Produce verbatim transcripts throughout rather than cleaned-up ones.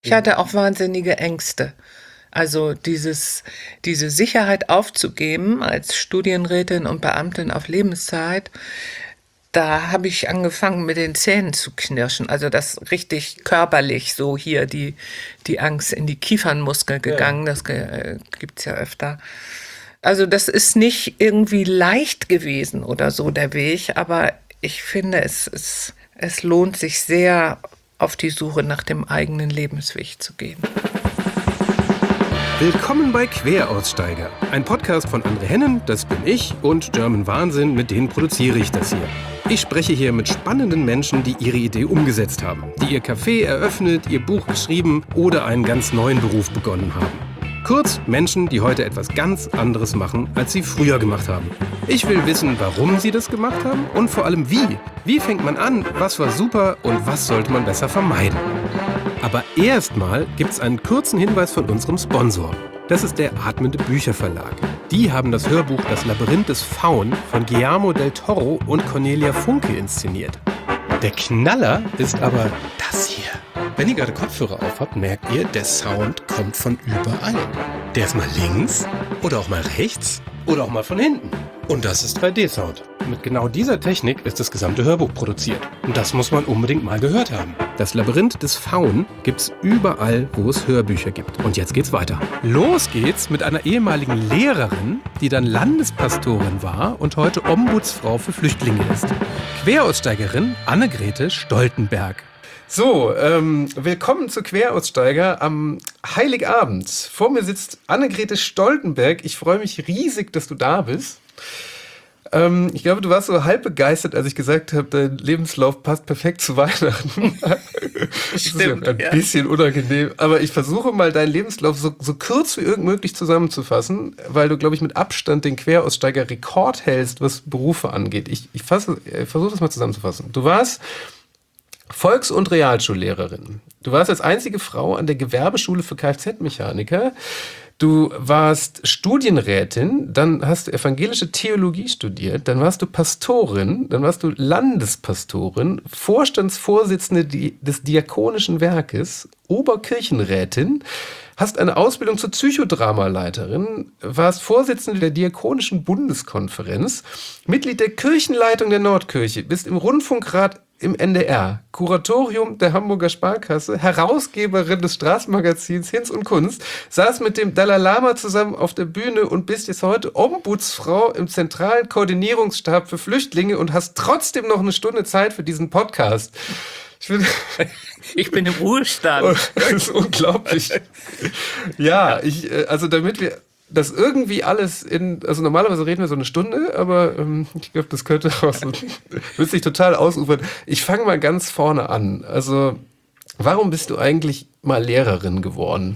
Ich hatte auch wahnsinnige Ängste. Also dieses, diese Sicherheit aufzugeben als Studienrätin und Beamtin auf Lebenszeit, da habe ich angefangen mit den Zähnen zu knirschen. Also das richtig körperlich, so hier die, die Angst in die Kiefernmuskel gegangen. Das ge äh, gibt's ja öfter. Also das ist nicht irgendwie leicht gewesen oder so der Weg, aber ich finde, es, es, es lohnt sich sehr, auf die Suche nach dem eigenen Lebensweg zu gehen. Willkommen bei Queraussteiger, ein Podcast von André Hennen, das bin ich, und German Wahnsinn, mit denen produziere ich das hier. Ich spreche hier mit spannenden Menschen, die ihre Idee umgesetzt haben, die ihr Café eröffnet, ihr Buch geschrieben oder einen ganz neuen Beruf begonnen haben. Kurz Menschen, die heute etwas ganz anderes machen, als sie früher gemacht haben. Ich will wissen, warum sie das gemacht haben und vor allem wie. Wie fängt man an, was war super und was sollte man besser vermeiden? Aber erstmal gibt's einen kurzen Hinweis von unserem Sponsor. Das ist der Atmende Bücherverlag. Die haben das Hörbuch Das Labyrinth des Faun von Guillermo del Toro und Cornelia Funke inszeniert. Der Knaller ist aber das hier. Wenn ihr gerade Kopfhörer auf habt, merkt ihr, der Sound kommt von überall. Der ist mal links oder auch mal rechts oder auch mal von hinten. Und das ist drei D-Sound. Mit genau dieser Technik ist das gesamte Hörbuch produziert. Und das muss man unbedingt mal gehört haben. Das Labyrinth des Faun gibt's überall, wo es Hörbücher gibt. Und jetzt geht's weiter. Los geht's mit einer ehemaligen Lehrerin, die dann Landespastorin war und heute Ombudsfrau für Flüchtlinge ist. Queraussteigerin Annegrethe Stoltenberg. So, ähm, willkommen zu Queraussteiger am Heiligabend. Vor mir sitzt Annegrethe Stoltenberg. Ich freue mich riesig, dass du da bist. Ähm, ich glaube, du warst so halb begeistert, als ich gesagt habe, dein Lebenslauf passt perfekt zu Weihnachten. Das Stimmt, ist ja ein ja. bisschen unangenehm. Aber ich versuche mal, deinen Lebenslauf so, so kurz wie irgend möglich zusammenzufassen, weil du, glaube ich, mit Abstand den Queraussteiger-Rekord hältst, was Berufe angeht. Ich, ich, fasse, ich versuche das mal zusammenzufassen. Du warst Volks- und Realschullehrerin. Du warst als einzige Frau an der Gewerbeschule für Kfz-Mechaniker. Du warst Studienrätin, dann hast du evangelische Theologie studiert, dann warst du Pastorin, dann warst du Landespastorin, Vorstandsvorsitzende des Diakonischen Werkes, Oberkirchenrätin, hast eine Ausbildung zur Psychodramaleiterin, warst Vorsitzende der Diakonischen Bundeskonferenz, Mitglied der Kirchenleitung der Nordkirche, bist im Rundfunkrat im N D R, Kuratorium der Hamburger Sparkasse, Herausgeberin des Straßenmagazins Hinz und Kunst, saß mit dem Dalai Lama zusammen auf der Bühne und bist jetzt heute Ombudsfrau im zentralen Koordinierungsstab für Flüchtlinge und hast trotzdem noch eine Stunde Zeit für diesen Podcast. Ich, bin ich bin im Ruhestand. Das ist unglaublich. Ja, ich, also damit wir das irgendwie alles in, also normalerweise reden wir so eine Stunde, aber ähm, ich glaube, das könnte auch so, wird sich total ausufern. Ich fange mal ganz vorne an. Also, warum bist du eigentlich mal Lehrerin geworden?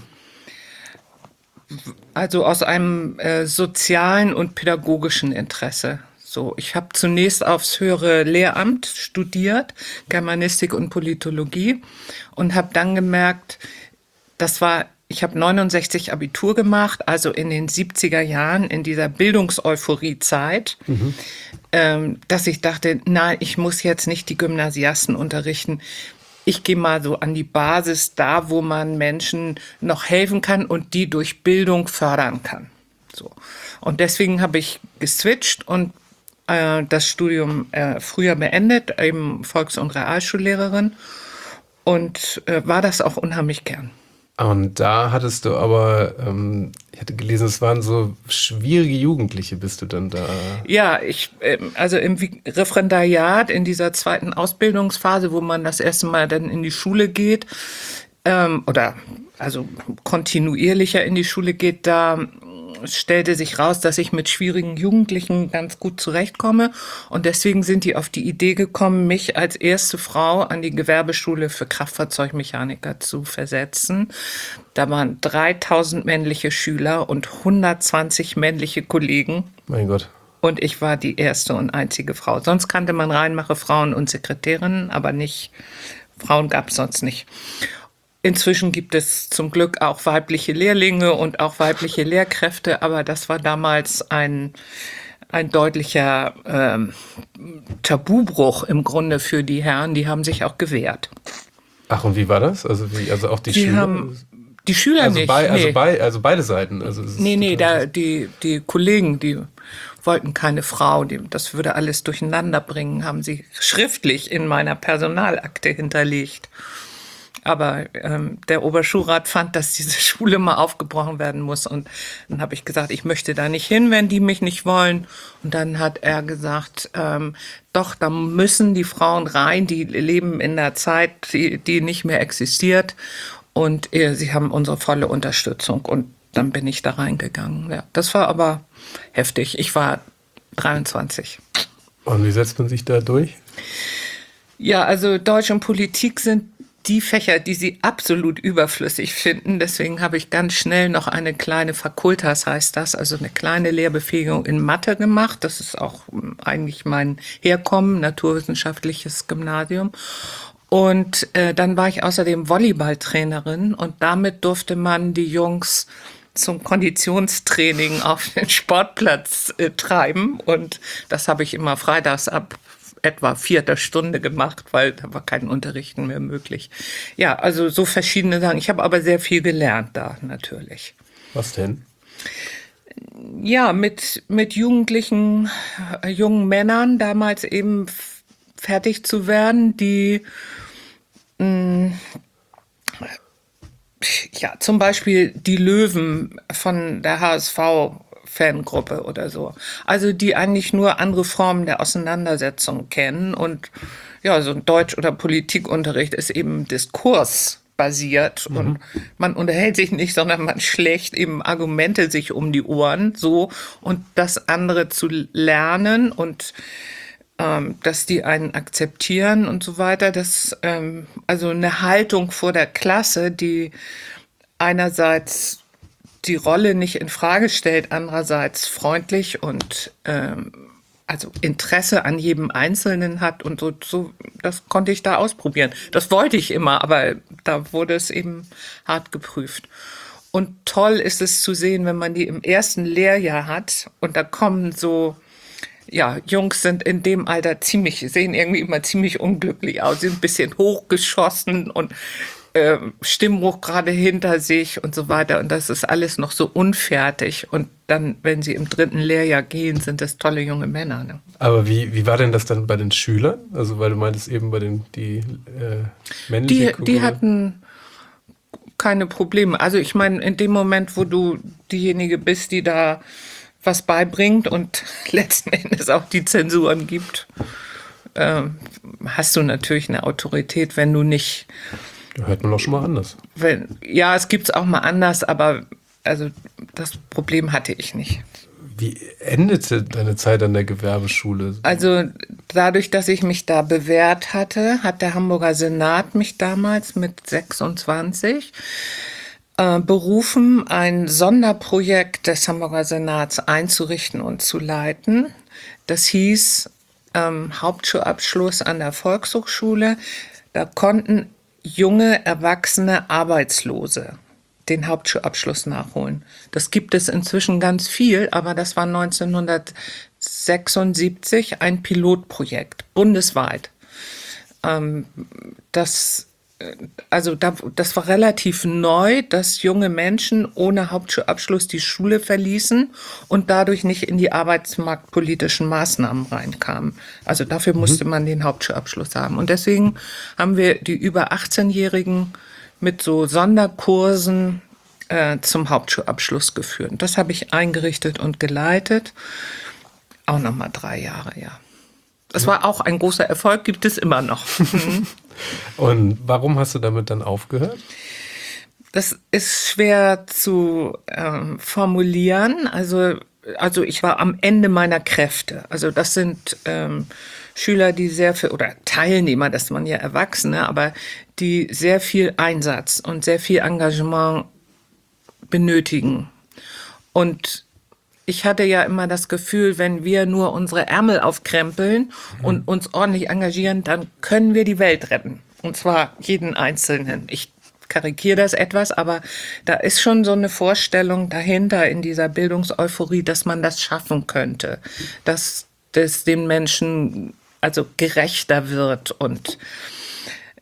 Also aus einem äh, sozialen und pädagogischen Interesse. So, ich habe zunächst aufs höhere Lehramt studiert, Germanistik und Politologie, und habe dann gemerkt, das war Ich habe neunundsechzig Abitur gemacht, also in den siebziger Jahren, in dieser Bildungseuphorie-Zeit, mhm. ähm, dass ich dachte, nein, ich muss jetzt nicht die Gymnasiasten unterrichten. Ich gehe mal so an die Basis, da wo man Menschen noch helfen kann und die durch Bildung fördern kann. So. Und deswegen habe ich geswitcht und äh, das Studium äh, früher beendet, eben Volks- und Realschullehrerin, und äh, war das auch unheimlich gern. Und da hattest du aber, ähm, ich hatte gelesen, es waren so schwierige Jugendliche, bist du dann da? Ja, ich, also im Referendariat, in dieser zweiten Ausbildungsphase, wo man das erste Mal dann in die Schule geht, ähm, oder also kontinuierlicher in die Schule geht, da stellte sich raus, dass ich mit schwierigen Jugendlichen ganz gut zurechtkomme. Und deswegen sind die auf die Idee gekommen, mich als erste Frau an die Gewerbeschule für Kraftfahrzeugmechaniker zu versetzen. Da waren dreitausend männliche Schüler und hundertzwanzig männliche Kollegen. Mein Gott. Und ich war die erste und einzige Frau. Sonst kannte man Reinmache Frauen und Sekretärinnen, aber nicht, Frauen gab es sonst nicht. Inzwischen gibt es zum Glück auch weibliche Lehrlinge und auch weibliche Lehrkräfte, aber das war damals ein, ein deutlicher ähm, Tabubruch im Grunde für die Herren, die haben sich auch gewehrt. Ach, und wie war das? Also wie, also auch die Die Schüler? haben die Schüler Also, nicht, bei, also, nee. bei, also beide Seiten. Also es ist Nee, nee, total da, die, die Kollegen, die wollten keine Frau, die, das würde alles durcheinander bringen, haben sie schriftlich in meiner Personalakte hinterlegt. Aber ähm, der Oberschulrat fand, dass diese Schule mal aufgebrochen werden muss. Und dann habe ich gesagt, ich möchte da nicht hin, wenn die mich nicht wollen. Und dann hat er gesagt, ähm, doch, da müssen die Frauen rein, die leben in einer Zeit, die, die nicht mehr existiert. Und äh, sie haben unsere volle Unterstützung. Und dann bin ich da reingegangen. Ja, das war aber heftig. Ich war dreiundzwanzig. Und wie setzt man sich da durch? Ja, also Deutsch und Politik sind die Fächer, die sie absolut überflüssig finden. Deswegen habe ich ganz schnell noch eine kleine Fakultas, heißt das, also eine kleine Lehrbefähigung in Mathe gemacht. Das ist auch eigentlich mein Herkommen, naturwissenschaftliches Gymnasium. Und äh, dann war ich außerdem Volleyballtrainerin und damit durfte man die Jungs zum Konditionstraining auf den Sportplatz äh, treiben. Und das habe ich immer freitags ab etwa vierter Stunde gemacht, weil da war kein Unterrichten mehr möglich. Ja, also so verschiedene Sachen. Ich habe aber sehr viel gelernt da natürlich. Was denn? Ja, mit, mit Jugendlichen, äh, jungen Männern damals eben f- fertig zu werden, die mh, ja, zum Beispiel die Löwen von der H S V-Fangruppe oder so. Also die eigentlich nur andere Formen der Auseinandersetzung kennen. Und ja, so ein Deutsch- oder Politikunterricht ist eben diskursbasiert. Mhm. Und man unterhält sich nicht, sondern man schlägt eben Argumente sich um die Ohren, so. Und das andere zu lernen und ähm, dass die einen akzeptieren und so weiter. Das, ähm, also eine Haltung vor der Klasse, die einerseits die Rolle nicht in Frage stellt, andererseits freundlich und ähm, also Interesse an jedem Einzelnen hat und so, so, das konnte ich da ausprobieren. Das wollte ich immer, aber da wurde es eben hart geprüft. Und toll ist es zu sehen, wenn man die im ersten Lehrjahr hat und da kommen so, ja, Jungs sind in dem Alter ziemlich, sehen irgendwie immer ziemlich unglücklich aus, sind ein bisschen hochgeschossen und äh, Stimmbruch gerade hinter sich und so weiter. Und das ist alles noch so unfertig. Und dann, wenn sie im dritten Lehrjahr gehen, sind das tolle junge Männer. Ne? Aber wie, wie war denn das dann bei den Schülern? Also weil du meintest eben bei den die äh, männliche Die, Gruppe. die hatten keine Probleme. Also ich meine, in dem Moment, wo du diejenige bist, die da was beibringt und letzten Endes auch die Zensuren gibt, äh, hast du natürlich eine Autorität, wenn du nicht... Da hört man auch schon mal anders. Wenn, ja, es gibt es auch mal anders, aber also das Problem hatte ich nicht. Wie endete deine Zeit an der Gewerbeschule? Also dadurch, dass ich mich da bewährt hatte, hat der Hamburger Senat mich damals mit sechsundzwanzig äh, berufen, ein Sonderprojekt des Hamburger Senats einzurichten und zu leiten. Das hieß ähm, Hauptschulabschluss an der Volkshochschule. Da konnten junge, erwachsene Arbeitslose den Hauptschulabschluss nachholen. Das gibt es inzwischen ganz viel, aber das war neunzehnhundertsechsundsiebzig ein Pilotprojekt, bundesweit. Ähm, das, also da, das war relativ neu, dass junge Menschen ohne Hauptschulabschluss die Schule verließen und dadurch nicht in die arbeitsmarktpolitischen Maßnahmen reinkamen. Also dafür musste mhm. man den Hauptschulabschluss haben. Und deswegen haben wir die über achtzehnjährigen mit so Sonderkursen äh, zum Hauptschulabschluss geführt. Das habe ich eingerichtet und geleitet. Auch nochmal drei Jahre, ja. Das war auch ein großer Erfolg, gibt es immer noch. Und warum hast du damit dann aufgehört? Das ist schwer zu ähm, formulieren. Also, also ich war am Ende meiner Kräfte. Also das sind ähm, Schüler, die sehr viel, oder Teilnehmer, das waren ja Erwachsene, aber die sehr viel Einsatz und sehr viel Engagement benötigen. Und ich hatte ja immer das Gefühl, wenn wir nur unsere Ärmel aufkrempeln und uns ordentlich engagieren, dann können wir die Welt retten. Und zwar jeden Einzelnen. Ich karikiere das etwas, aber da ist schon so eine Vorstellung dahinter in dieser Bildungseuphorie, dass man das schaffen könnte. Dass das den Menschen also gerechter wird. Und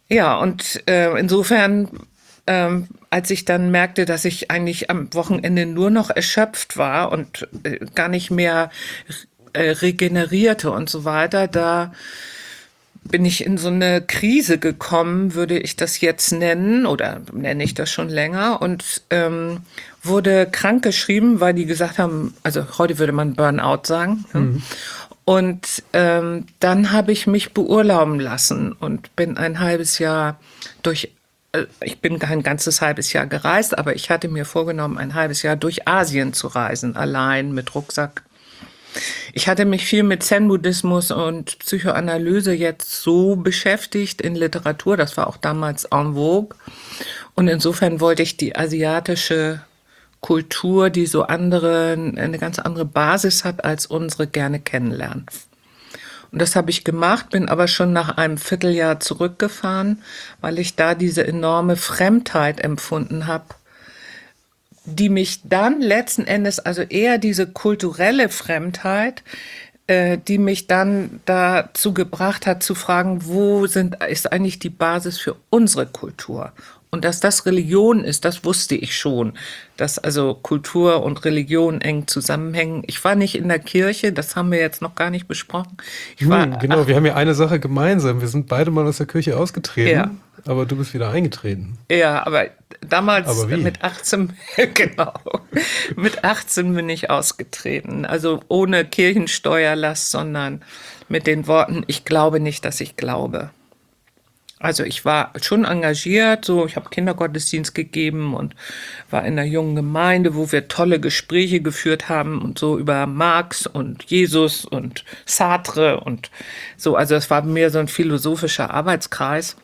Ja, und äh, insofern, ähm, als ich dann merkte, dass ich eigentlich am Wochenende nur noch erschöpft war und äh, gar nicht mehr äh, regenerierte und so weiter, da bin ich in so eine Krise gekommen, würde ich das jetzt nennen, oder nenne ich das schon länger, und ähm, wurde krankgeschrieben, weil die gesagt haben, also heute würde man Burnout sagen. Mhm. Und ähm, dann habe ich mich beurlauben lassen und bin ein halbes Jahr durch, äh, ich bin kein ganzes halbes Jahr gereist, aber ich hatte mir vorgenommen, ein halbes Jahr durch Asien zu reisen, allein mit Rucksack. Ich hatte mich viel mit Zen-Buddhismus und Psychoanalyse jetzt so beschäftigt in Literatur, das war auch damals en vogue. Und insofern wollte ich die asiatische Kultur, die so andere, eine ganz andere Basis hat als unsere, gerne kennenlernen. Und das habe ich gemacht, bin aber schon nach einem Vierteljahr zurückgefahren, weil ich da diese enorme Fremdheit empfunden habe, die mich dann letzten Endes, also eher diese kulturelle Fremdheit, äh, die mich dann dazu gebracht hat zu fragen, wo sind, ist eigentlich die Basis für unsere Kultur? Und dass das Religion ist, das wusste ich schon, dass also Kultur und Religion eng zusammenhängen. Ich war nicht in der Kirche, das haben wir jetzt noch gar nicht besprochen. Ich war, hm, genau, ach, wir haben ja eine Sache gemeinsam. Wir sind beide mal aus der Kirche ausgetreten, ja. Aber du bist wieder eingetreten. Ja, aber damals aber wie? mit achtzehn, genau, mit achtzehn bin ich ausgetreten. Also ohne Kirchensteuerlast, sondern mit den Worten, ich glaube nicht, dass ich glaube. Also ich war schon engagiert, so ich habe Kindergottesdienst gegeben und war in einer jungen Gemeinde, wo wir tolle Gespräche geführt haben und so über Marx und Jesus und Sartre und so. Also es war mehr so ein philosophischer Arbeitskreis.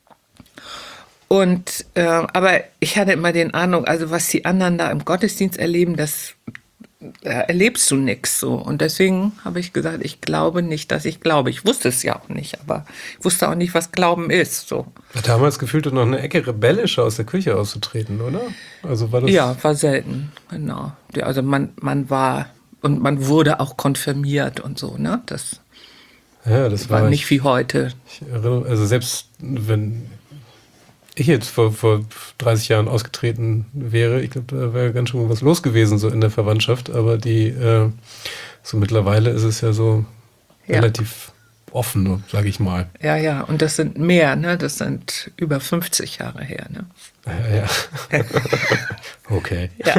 Und äh, aber ich hatte immer den Eindruck, also was die anderen da im Gottesdienst erleben, das da erlebst du nix so. Und deswegen habe ich gesagt, ich glaube nicht, dass ich glaube. Ich wusste es ja auch nicht, aber ich wusste auch nicht, was Glauben ist. So. Damals gefühlt noch eine Ecke rebellischer aus der Kirche auszutreten, oder? Also war das ja, war selten, genau. Also man, man war und man wurde auch konfirmiert und so, ne? Das, ja, das war war nicht ich, wie heute. Ich erinnere, also selbst wenn ich jetzt vor, vor dreißig Jahren ausgetreten wäre, ich glaube, da wäre ganz schön was los gewesen, so in der Verwandtschaft, aber die, äh, so mittlerweile ist es ja so ja. relativ offen, sage ich mal. Ja, ja, und das sind mehr, ne? Das sind über fünfzig Jahre her, ne? Ja, ja. Okay. Ja.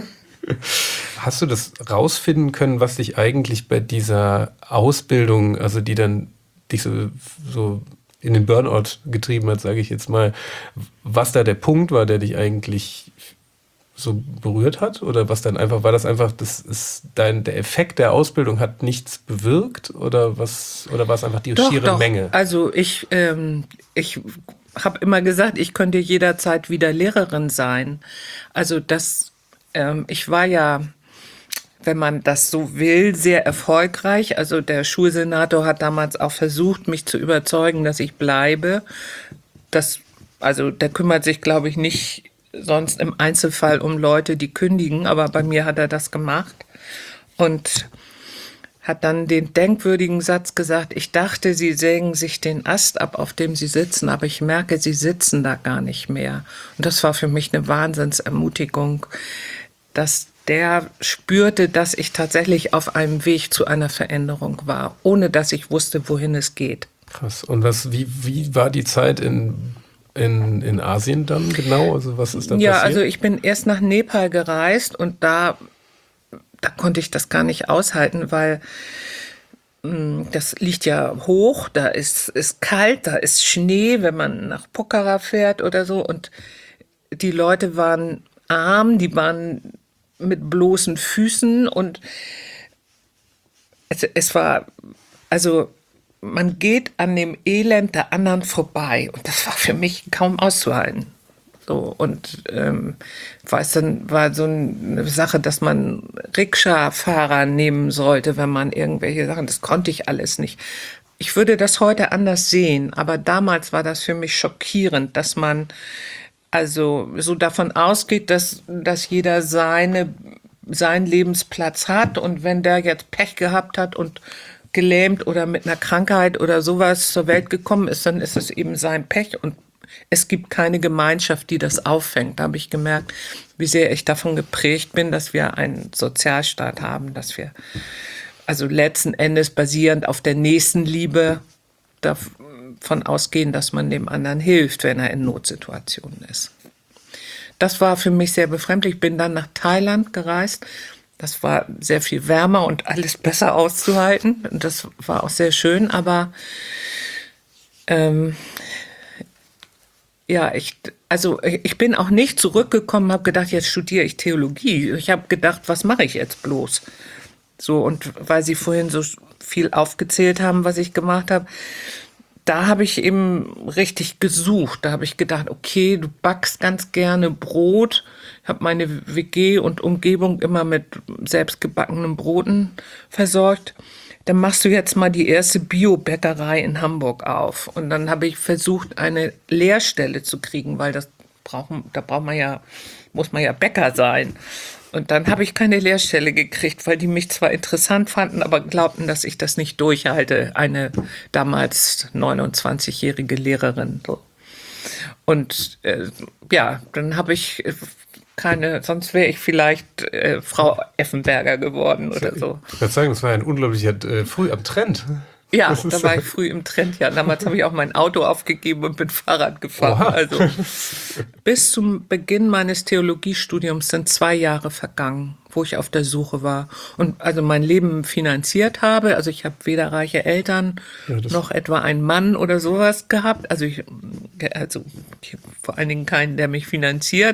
Hast du das rausfinden können, was dich eigentlich bei dieser Ausbildung, also die dann dich so, so in den Burnout getrieben hat, sage ich jetzt mal, was da der Punkt war, der dich eigentlich so berührt hat? Oder was dann einfach, war das einfach, das ist dein, der Effekt der Ausbildung hat nichts bewirkt? Oder was, oder war es einfach die doch, schiere doch. Menge? Also ich, ähm, ich habe immer gesagt, ich könnte jederzeit wieder Lehrerin sein. Also das, ähm, ich war ja, wenn man das so will, sehr erfolgreich. Also der Schulsenator hat damals auch versucht, mich zu überzeugen, dass ich bleibe. Das, also der kümmert sich, glaube ich, nicht sonst im Einzelfall um Leute, die kündigen, aber bei mir hat er das gemacht und hat dann den denkwürdigen Satz gesagt, ich dachte, Sie sägen sich den Ast ab, auf dem Sie sitzen, aber ich merke, Sie sitzen da gar nicht mehr. Und das war für mich eine Wahnsinnsermutigung, dass der spürte, dass ich tatsächlich auf einem Weg zu einer Veränderung war, ohne dass ich wusste, wohin es geht. Krass. Und was, wie, wie war die Zeit in, in, in Asien dann genau? Also was ist da ja, passiert? also ich bin erst nach Nepal gereist und da, da konnte ich das gar nicht aushalten, weil mh, das liegt ja hoch, da ist, ist kalt, da ist Schnee, wenn man nach Pokhara fährt oder so. Und die Leute waren arm, die waren mit bloßen Füßen und es, es war, also man geht an dem Elend der anderen vorbei und das war für mich kaum auszuhalten. So, und ähm, weiß dann war so eine Sache, dass man Rikscha-Fahrer nehmen sollte, wenn man irgendwelche Sachen, das konnte ich alles nicht. Ich würde das heute anders sehen, aber damals war das für mich schockierend, dass man also so davon ausgeht, dass, dass jeder seine, seinen Lebensplatz hat und wenn der jetzt Pech gehabt hat und gelähmt oder mit einer Krankheit oder sowas zur Welt gekommen ist, dann ist es eben sein Pech und es gibt keine Gemeinschaft, die das auffängt. Da habe ich gemerkt, wie sehr ich davon geprägt bin, dass wir einen Sozialstaat haben, dass wir also letzten Endes basierend auf der Nächstenliebe davon ausgehen, dass man dem anderen hilft, wenn er in Notsituationen ist. Das war für mich sehr befremdlich. Ich bin dann nach Thailand gereist. Das war sehr viel wärmer und alles besser auszuhalten. Und das war auch sehr schön, aber ähm, ja, ich, also ich bin auch nicht zurückgekommen, habe gedacht, jetzt studiere ich Theologie. Ich habe gedacht, was mache ich jetzt bloß? So, und weil Sie vorhin so viel aufgezählt haben, was ich gemacht habe, da habe ich eben richtig gesucht. Da habe ich gedacht, okay, du backst ganz gerne Brot. Ich habe meine W G und Umgebung immer mit selbstgebackenen Broten versorgt. Dann machst du jetzt mal die erste Bio-Bäckerei in Hamburg auf. Und dann habe ich versucht, eine Lehrstelle zu kriegen, weil das brauchen, da braucht man ja, muss man ja Bäcker sein. Und dann habe ich keine Lehrstelle gekriegt, weil die mich zwar interessant fanden, aber glaubten, dass ich das nicht durchhalte. Eine damals neunundzwanzigjährige Lehrerin. So. Und äh, ja, dann habe ich keine, sonst wäre ich vielleicht äh, Frau Effenberger geworden oder so. Ich würde sagen, das war ein unglaublicher äh, früh am Trend. Ja, da war ich früh im Trend. Ja, damals habe ich auch mein Auto aufgegeben und bin Fahrrad gefahren. Oha. Also bis zum Beginn meines Theologiestudiums sind zwei Jahre vergangen, wo ich auf der Suche war und also mein Leben finanziert habe. Also ich habe weder reiche Eltern ja, noch etwa einen Mann oder sowas gehabt. Also ich, also ich habe vor allen Dingen keinen, der mich finanziert.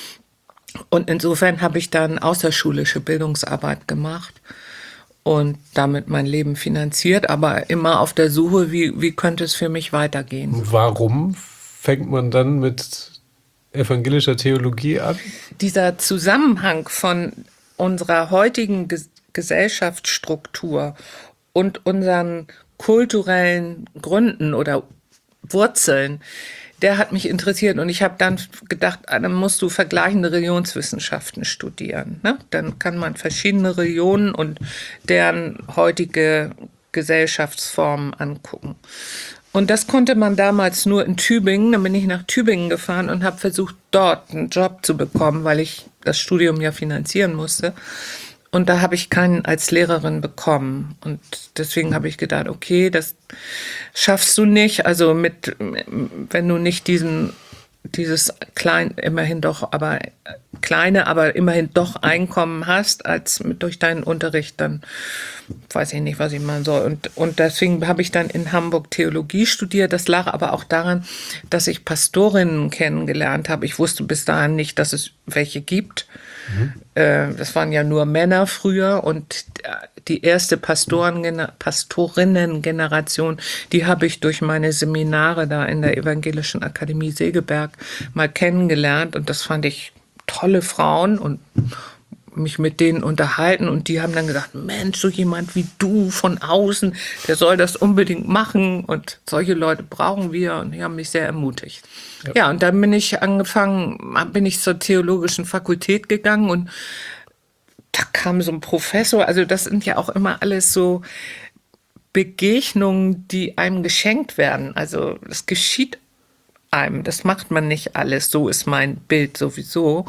Und insofern habe ich dann außerschulische Bildungsarbeit gemacht und damit mein Leben finanziert, aber immer auf der Suche, wie, wie könnte es für mich weitergehen. Warum fängt man dann mit evangelischer Theologie an? Dieser Zusammenhang von unserer heutigen Ges- Gesellschaftsstruktur und unseren kulturellen Gründen oder Wurzeln, der hat mich interessiert und ich habe dann gedacht, dann musst du vergleichende Religionswissenschaften studieren. Ne? Dann kann man verschiedene Religionen und deren heutige Gesellschaftsformen angucken. Und das konnte man damals nur in Tübingen. Dann bin ich nach Tübingen gefahren und habe versucht, dort einen Job zu bekommen, weil ich das Studium ja finanzieren musste. Und da habe ich keinen als Lehrerin bekommen. Und deswegen habe ich gedacht, okay, das schaffst du nicht. Also mit, wenn du nicht diesen, dieses klein, immerhin doch, aber kleine, aber immerhin doch Einkommen hast, als mit, durch deinen Unterricht, dann weiß ich nicht, was ich machen soll. Und, und deswegen habe ich dann in Hamburg Theologie studiert. Das lag aber auch daran, dass ich Pastorinnen kennengelernt habe. Ich wusste bis dahin nicht, dass es welche gibt. Mhm. Das waren ja nur Männer früher und die erste Pastoren, Pastorinnen-Generation, die habe ich durch meine Seminare da in der Evangelischen Akademie Segeberg mal kennengelernt und das fand ich tolle Frauen und mich mit denen unterhalten und die haben dann gesagt, Mensch, so jemand wie du von außen, der soll das unbedingt machen und solche Leute brauchen wir und die haben mich sehr ermutigt. Ja, ja und dann bin ich angefangen, bin ich zur theologischen Fakultät gegangen und da kam so ein Professor, also das sind ja auch immer alles so Begegnungen, die einem geschenkt werden, also das geschieht einem, das macht man nicht alles, so ist mein Bild sowieso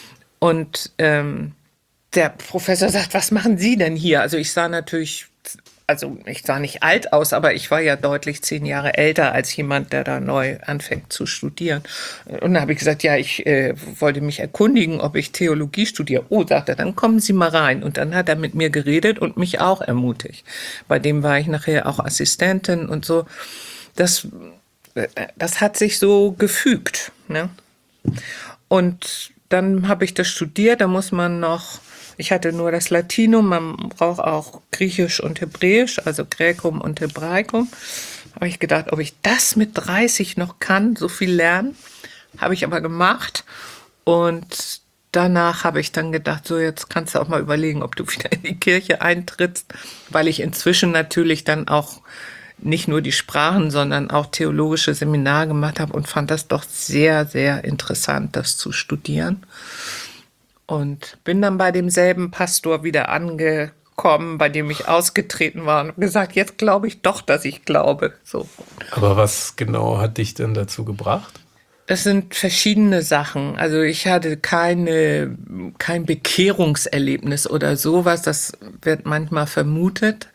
und ähm, der Professor sagt, was machen Sie denn hier? Also ich sah natürlich, also ich sah nicht alt aus, aber ich war ja deutlich zehn Jahre älter als jemand, der da neu anfängt zu studieren. Und da habe ich gesagt, ja, ich äh, wollte mich erkundigen, ob ich Theologie studiere. Oh, sagt er, dann kommen Sie mal rein. Und dann hat er mit mir geredet und mich auch ermutigt. Bei dem war ich nachher auch Assistentin und so. Das, das hat sich so gefügt. Ne? Und dann habe ich das studiert, da muss man noch, ich hatte nur das Latinum, man braucht auch Griechisch und Hebräisch, also Graecum und Hebraicum. Habe ich gedacht, ob ich das mit dreißig noch kann, so viel lernen, habe ich aber gemacht. Und danach habe ich dann gedacht, so jetzt kannst du auch mal überlegen, ob du wieder in die Kirche eintrittst, weil ich inzwischen natürlich dann auch nicht nur die Sprachen, sondern auch theologische Seminare gemacht habe und fand das doch sehr, sehr interessant, das zu studieren. Und bin dann bei demselben Pastor wieder angekommen kommen, bei dem ich ausgetreten war und gesagt, jetzt glaube ich doch, dass ich glaube. So. Aber was genau hat dich denn dazu gebracht? Das sind verschiedene Sachen. Also ich hatte keine, kein Bekehrungserlebnis oder sowas. Das wird manchmal vermutet.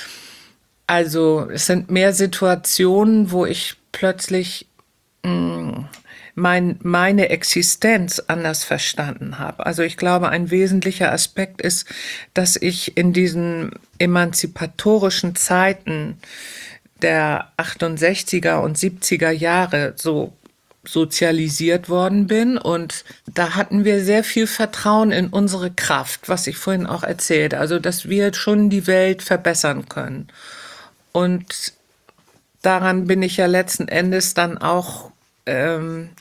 Also es sind mehr Situationen, wo ich plötzlich mh, mein, meine Existenz anders verstanden habe. Also ich glaube, ein wesentlicher Aspekt ist, dass ich in diesen emanzipatorischen Zeiten der achtundsechziger und siebziger Jahre so sozialisiert worden bin, und da hatten wir sehr viel Vertrauen in unsere Kraft, was ich vorhin auch erzählte, also dass wir schon die Welt verbessern können. Und daran bin ich ja letzten Endes dann auch ähm,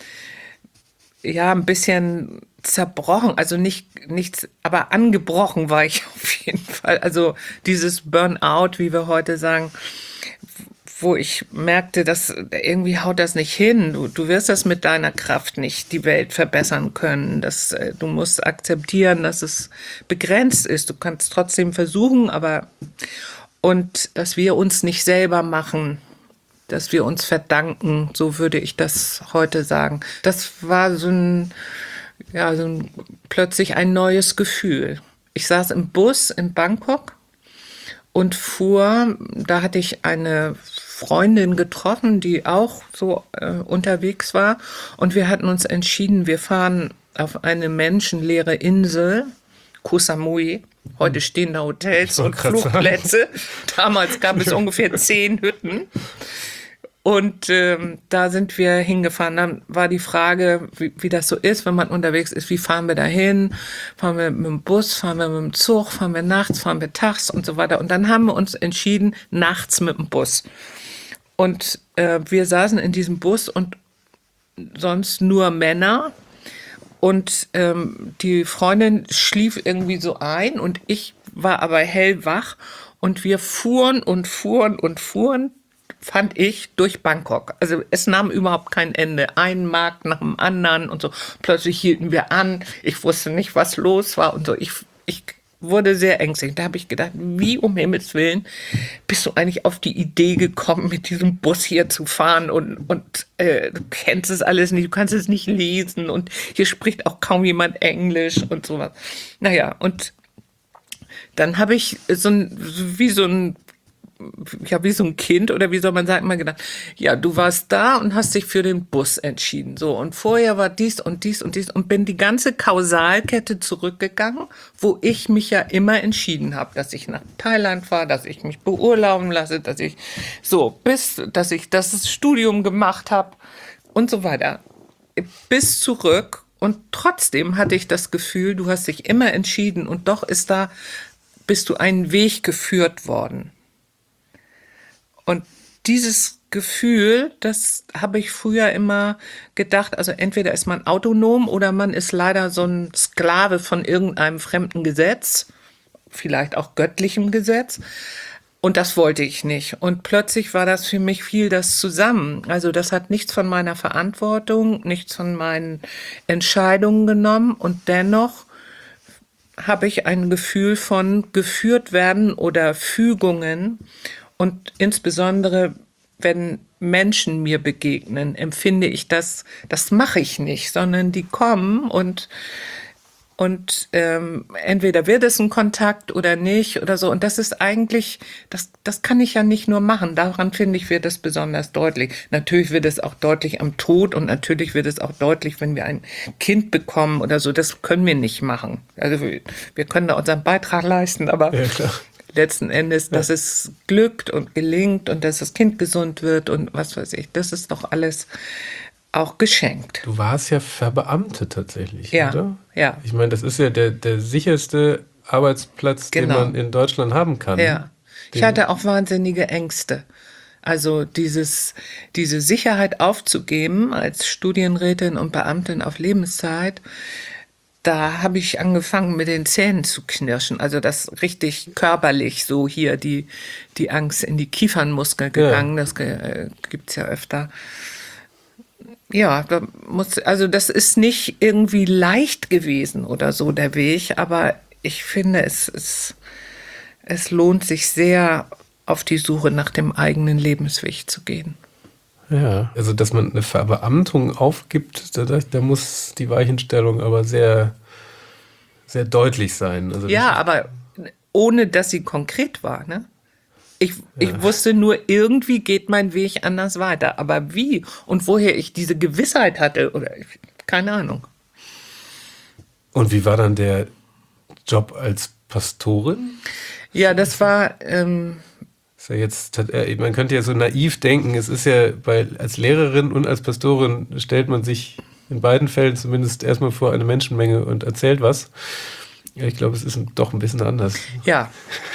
ja ein bisschen zerbrochen, also nicht nichts, aber angebrochen war ich auf jeden Fall. Also dieses Burnout, wie wir heute sagen, wo ich merkte, dass irgendwie haut das nicht hin. Du, du wirst das mit deiner Kraft nicht die Welt verbessern können. Das, du musst akzeptieren, dass es begrenzt ist. Du kannst trotzdem versuchen, aber und dass wir uns nicht selber machen, dass wir uns verdanken, so würde ich das heute sagen. Das war so ein, ja, so ein plötzlich ein neues Gefühl. Ich saß im Bus in Bangkok und fuhr, da hatte ich eine Freundin getroffen, die auch so äh, unterwegs war. Und wir hatten uns entschieden, wir fahren auf eine menschenleere Insel, Koh Samui. Heute stehen da Hotels und Flugplätze. Damals gab es ungefähr zehn Hütten. Und ähm, da sind wir hingefahren. Dann war die Frage, wie, wie das so ist, wenn man unterwegs ist. Wie fahren wir da hin? Fahren wir mit dem Bus? Fahren wir mit dem Zug? Fahren wir nachts? Fahren wir tags? Und so weiter. Und dann haben wir uns entschieden, nachts mit dem Bus. Und äh, wir saßen in diesem Bus und sonst nur Männer. Und ähm, die Freundin schlief irgendwie so ein und ich war aber hellwach. Und wir fuhren und fuhren und fuhren, fand ich, durch Bangkok. Also es nahm überhaupt kein Ende. Ein Markt nach dem anderen und so. Plötzlich hielten wir an. Ich wusste nicht, was los war und so. Ich, ich wurde sehr ängstlich. Da habe ich gedacht, wie um Himmels Willen bist du eigentlich auf die Idee gekommen, mit diesem Bus hier zu fahren und, und äh, du kennst es alles nicht, du kannst es nicht lesen und hier spricht auch kaum jemand Englisch und sowas. Naja, und dann habe ich so ein, wie so ein ja, wie so ein Kind oder wie soll man sagen, immer gedacht, ja, du warst da und hast dich für den Bus entschieden. So, und vorher war dies und dies und dies und bin die ganze Kausalkette zurückgegangen, wo ich mich ja immer entschieden habe, dass ich nach Thailand fahre, dass ich mich beurlauben lasse, dass ich so, bis, dass ich das Studium gemacht habe und so weiter. Bis zurück, und trotzdem hatte ich das Gefühl, du hast dich immer entschieden und doch ist da, bist du einen Weg geführt worden. Und dieses Gefühl, das habe ich früher immer gedacht, also entweder ist man autonom oder man ist leider so ein Sklave von irgendeinem fremden Gesetz, vielleicht auch göttlichem Gesetz. Und das wollte ich nicht. Und plötzlich war das für mich viel das zusammen. Also das hat nichts von meiner Verantwortung, nichts von meinen Entscheidungen genommen. Und dennoch habe ich ein Gefühl von geführt werden oder Fügungen. Und insbesondere, wenn Menschen mir begegnen, empfinde ich das, das mache ich nicht, sondern die kommen und, und ähm, entweder wird es ein Kontakt oder nicht oder so. Und das ist eigentlich, das, das kann ich ja nicht nur machen. Daran, finde ich, wird es besonders deutlich. Natürlich wird es auch deutlich am Tod und natürlich wird es auch deutlich, wenn wir ein Kind bekommen oder so. Das können wir nicht machen. Also wir, wir können da unseren Beitrag leisten, aber... Ja, klar. Letzten Endes, dass ja. es glückt und gelingt und dass das Kind gesund wird und was weiß ich, das ist doch alles auch geschenkt. Du warst ja verbeamtet tatsächlich, ja, oder? Ja. Ich meine, das ist ja der, der sicherste Arbeitsplatz, genau. den man in Deutschland haben kann. Ja, ich hatte auch wahnsinnige Ängste. Also dieses, diese Sicherheit aufzugeben als Studienrätin und Beamtin auf Lebenszeit, da habe ich angefangen, mit den Zähnen zu knirschen. Also das richtig körperlich, so hier die, die Angst in die Kiefernmuskel gegangen. Ja. Das äh, gibt's ja öfter. Ja, da muss, also das ist nicht irgendwie leicht gewesen oder so, der Weg. Aber ich finde, es ist, es lohnt sich sehr, auf die Suche nach dem eigenen Lebensweg zu gehen. Ja, also dass man eine Verbeamtung aufgibt, da, da muss die Weichenstellung aber sehr, sehr deutlich sein. Also Ja, das aber ohne, dass sie konkret war, ne? Ich, ja. ich wusste nur, irgendwie geht mein Weg anders weiter. Aber wie und woher ich diese Gewissheit hatte, oder keine Ahnung. Und wie war dann der Job als Pastorin? Ja, das war... Ähm, ist ja jetzt, man könnte ja so naiv denken, es ist ja, bei, als Lehrerin und als Pastorin stellt man sich in beiden Fällen zumindest erstmal vor eine Menschenmenge und erzählt was. Ja, ich glaube, es ist doch ein bisschen anders. Ja,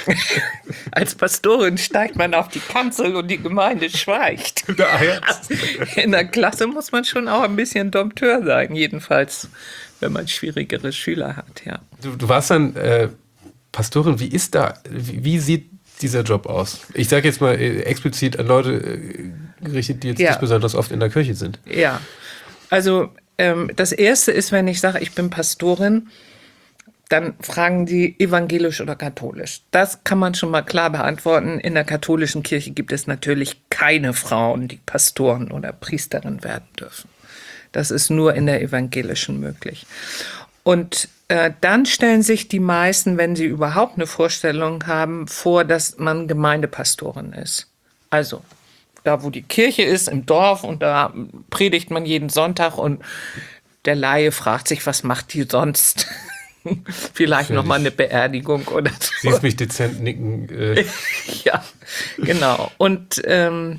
als Pastorin steigt man auf die Kanzel und die Gemeinde schweigt. In der Klasse muss man schon auch ein bisschen Dompteur sein, jedenfalls, wenn man schwierigere Schüler hat, ja. Du, du warst dann äh, Pastorin, wie ist da, wie, wie sieht dieser Job aus? Ich sage jetzt mal äh, explizit an Leute äh, gerichtet, die jetzt ja. nicht besonders oft in der Kirche sind. Ja, also ähm, das Erste ist, wenn ich sage, ich bin Pastorin, dann fragen die evangelisch oder katholisch. Das kann man schon mal klar beantworten. In der katholischen Kirche gibt es natürlich keine Frauen, die Pastoren oder Priesterin werden dürfen. Das ist nur in der evangelischen möglich. Und äh, dann stellen sich die meisten, wenn sie überhaupt eine Vorstellung haben, vor, dass man Gemeindepastorin ist. Also da, wo die Kirche ist, im Dorf, und da predigt man jeden Sonntag und der Laie fragt sich, was macht die sonst? Vielleicht noch mal eine Beerdigung oder so. Siehst mich dezent nicken. Äh. Ja, genau. Und ähm,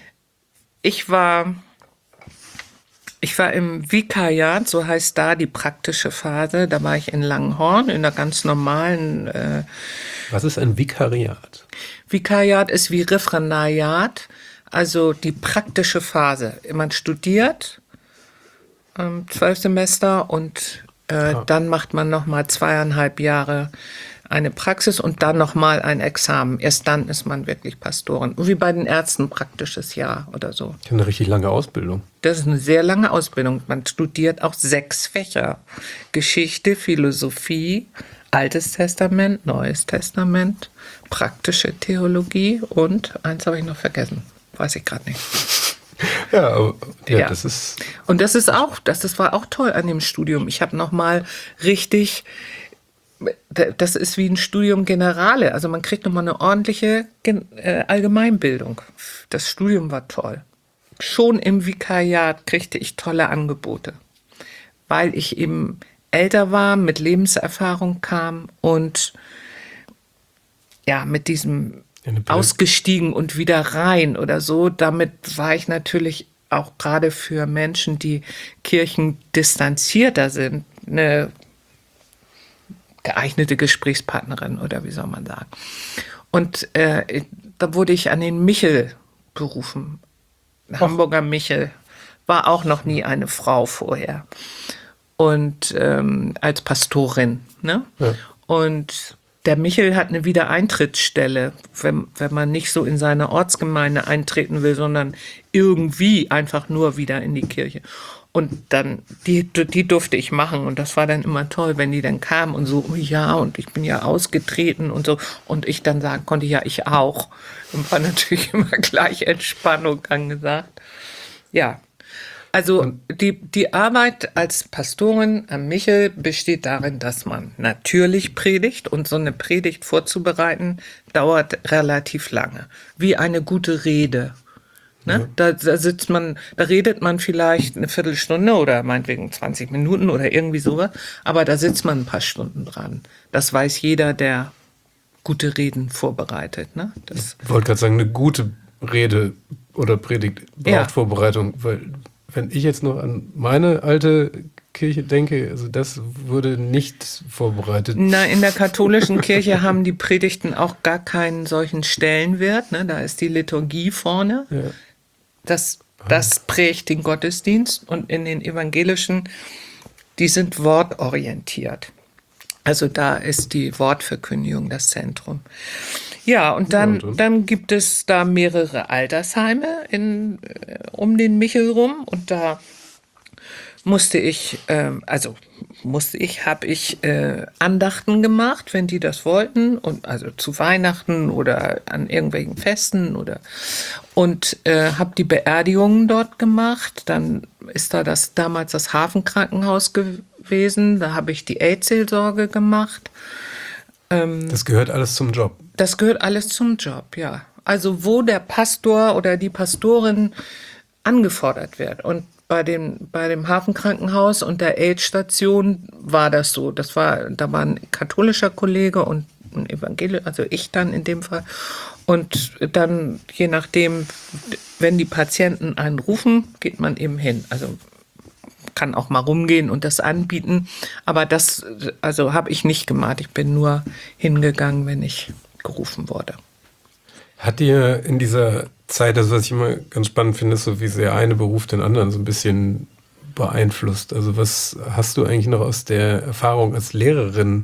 ich war... Ich war im Vikariat, so heißt da die praktische Phase. Da war ich in Langenhorn, in einer ganz normalen... Äh, Was ist ein Vikariat? Vikariat ist wie Referendariat, also die praktische Phase. Man studiert ähm, zwölf Semester und äh, ah. dann macht man noch mal zweieinhalb Jahre eine Praxis und dann noch mal ein Examen. Erst dann ist man wirklich Pastorin. Wie bei den Ärzten praktisches Jahr oder so. Das ist eine richtig lange Ausbildung. Das ist eine sehr lange Ausbildung. Man studiert auch sechs Fächer. Geschichte, Philosophie, Altes Testament, Neues Testament, praktische Theologie und eins habe ich noch vergessen. Weiß ich gerade nicht. Ja, aber, ja, ja, das ist... Und das ist auch, das, das war auch toll an dem Studium. Ich habe noch mal richtig... Das ist wie ein Studium Generale. Also man kriegt nochmal eine ordentliche äh, Allgemeinbildung. Das Studium war toll. Schon im Vikariat kriegte ich tolle Angebote, weil ich eben älter war, mit Lebenserfahrung kam und ja, mit diesem ausgestiegen und wieder rein oder so. Damit war ich natürlich auch gerade für Menschen, die kirchendistanzierter sind, eine geeignete Gesprächspartnerin oder wie soll man sagen. Und äh, da wurde ich an den Michel berufen. Ach. Hamburger Michel. War auch noch nie eine Frau vorher. Und ähm, als Pastorin. Ne? Ja. Und der Michel hat eine Wiedereintrittsstelle, wenn, wenn man nicht so in seine Ortsgemeinde eintreten will, sondern irgendwie einfach nur wieder in die Kirche. Und dann, die, die durfte ich machen. Und das war dann immer toll, wenn die dann kamen und so, oh ja, und ich bin ja ausgetreten und so. Und ich dann sagen konnte, ja, ich auch. Und war natürlich immer gleich Entspannung angesagt. Ja, also die, die Arbeit als Pastorin am Michel besteht darin, dass man natürlich predigt. Und so eine Predigt vorzubereiten, dauert relativ lange. Wie eine gute Rede. Ne? Ja. Da, da sitzt man, da redet man vielleicht eine Viertelstunde oder meinetwegen zwanzig Minuten oder irgendwie sowas, aber da sitzt man ein paar Stunden dran. Das weiß jeder, der gute Reden vorbereitet. Ne? Das ich wollte gerade sagen, eine gute Rede oder Predigt braucht ja. Vorbereitung, weil wenn ich jetzt noch an meine alte Kirche denke, also das wurde nicht vorbereitet. Na, in der katholischen Kirche haben die Predigten auch gar keinen solchen Stellenwert. Ne? Da ist die Liturgie vorne. Ja. Das, das prägt den Gottesdienst. Und in den evangelischen, die sind wortorientiert. Also da ist die Wortverkündigung das Zentrum. Ja, und dann, ja, und dann gibt es da mehrere Altersheime in, um den Michel rum. Und da musste ich, ähm, also musste ich, habe ich äh, Andachten gemacht, wenn die das wollten, und also zu Weihnachten oder an irgendwelchen Festen oder und äh, habe die Beerdigungen dort gemacht. Dann ist da das damals das Hafenkrankenhaus gewesen. Da habe ich die AIDS-Seelsorge gemacht. Das gehört alles zum Job. Das gehört alles zum Job, ja. Also wo der Pastor oder die Pastorin angefordert wird. Und bei dem, bei dem Hafenkrankenhaus und der AIDS-Station war das so. Das war, da war ein katholischer Kollege und ein Evangelisch, also ich dann in dem Fall. Und dann, je nachdem, wenn die Patienten einen rufen, geht man eben hin. Also kann auch mal rumgehen und das anbieten. Aber das, also habe ich nicht gemacht. Ich bin nur hingegangen, wenn ich gerufen wurde. Hat dir in dieser Zeit, also was ich immer ganz spannend finde, ist so, wie sehr eine Beruf den anderen so ein bisschen beeinflusst. Also was hast du eigentlich noch aus der Erfahrung als Lehrerin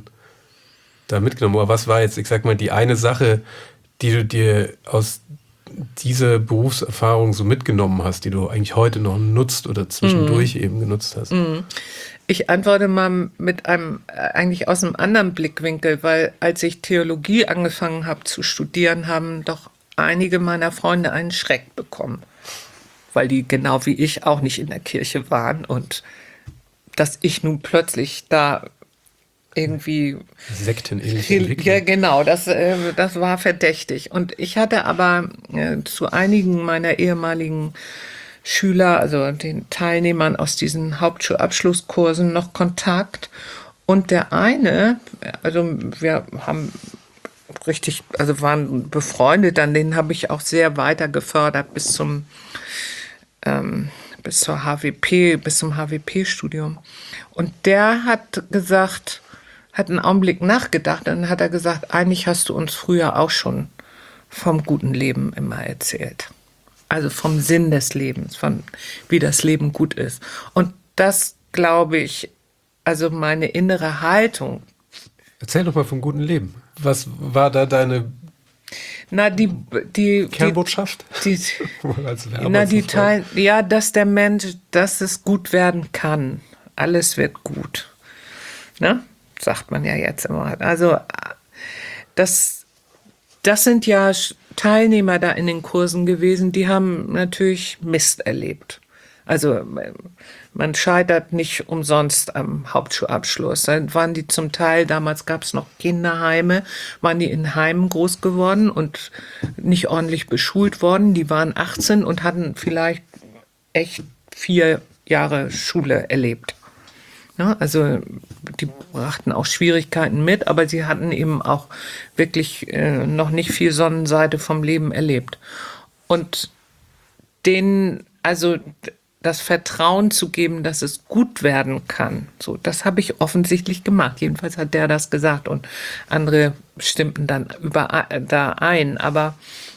da mitgenommen? Oder was war jetzt, ich sag mal, die eine Sache, die du dir aus dieser Berufserfahrung so mitgenommen hast, die du eigentlich heute noch nutzt oder zwischendurch mm. eben genutzt hast? Mm. Ich antworte mal mit einem eigentlich aus einem anderen Blickwinkel, weil als ich Theologie angefangen habe zu studieren, haben doch einige meiner Freunde einen Schreck bekommen, weil die genau wie ich auch nicht in der Kirche waren und dass ich nun plötzlich da irgendwie sektenähnliche Entwicklung. Ja, genau, das, äh, das war verdächtig. Und ich hatte aber äh, zu einigen meiner ehemaligen Schüler, also den Teilnehmern aus diesen Hauptschulabschlusskursen noch Kontakt. Und der eine, also wir haben richtig, also waren befreundet, an den habe ich auch sehr weiter gefördert bis zum ähm, bis zur H W P, bis zum H W P-Studium. Und der hat gesagt, hat einen Augenblick nachgedacht, dann hat er gesagt, eigentlich hast du uns früher auch schon vom guten Leben immer erzählt. Also vom Sinn des Lebens, von wie das Leben gut ist. Und das, glaube ich, also meine innere Haltung. Erzähl doch mal vom guten Leben. Was war da deine Na, die, die, Kernbotschaft? Die, die, na, die Teil, ja, dass der Mensch, dass es gut werden kann. Alles wird gut. Ne? Sagt man ja jetzt immer. Also, das, das sind ja Teilnehmer da in den Kursen gewesen, die haben natürlich Mist erlebt. Also, man scheitert nicht umsonst am Hauptschulabschluss. Dann waren die zum Teil, damals gab es noch Kinderheime, waren die in Heimen groß geworden und nicht ordentlich beschult worden. Die waren achtzehn und hatten vielleicht echt vier Jahre Schule erlebt. Ja, also die brachten auch Schwierigkeiten mit, aber sie hatten eben auch wirklich äh, noch nicht viel Sonnenseite vom Leben erlebt. Und denen, also das Vertrauen zu geben, dass es gut werden kann, so, das habe ich offensichtlich gemacht. Jedenfalls hat der das gesagt und andere stimmten dann über, da ein. Aber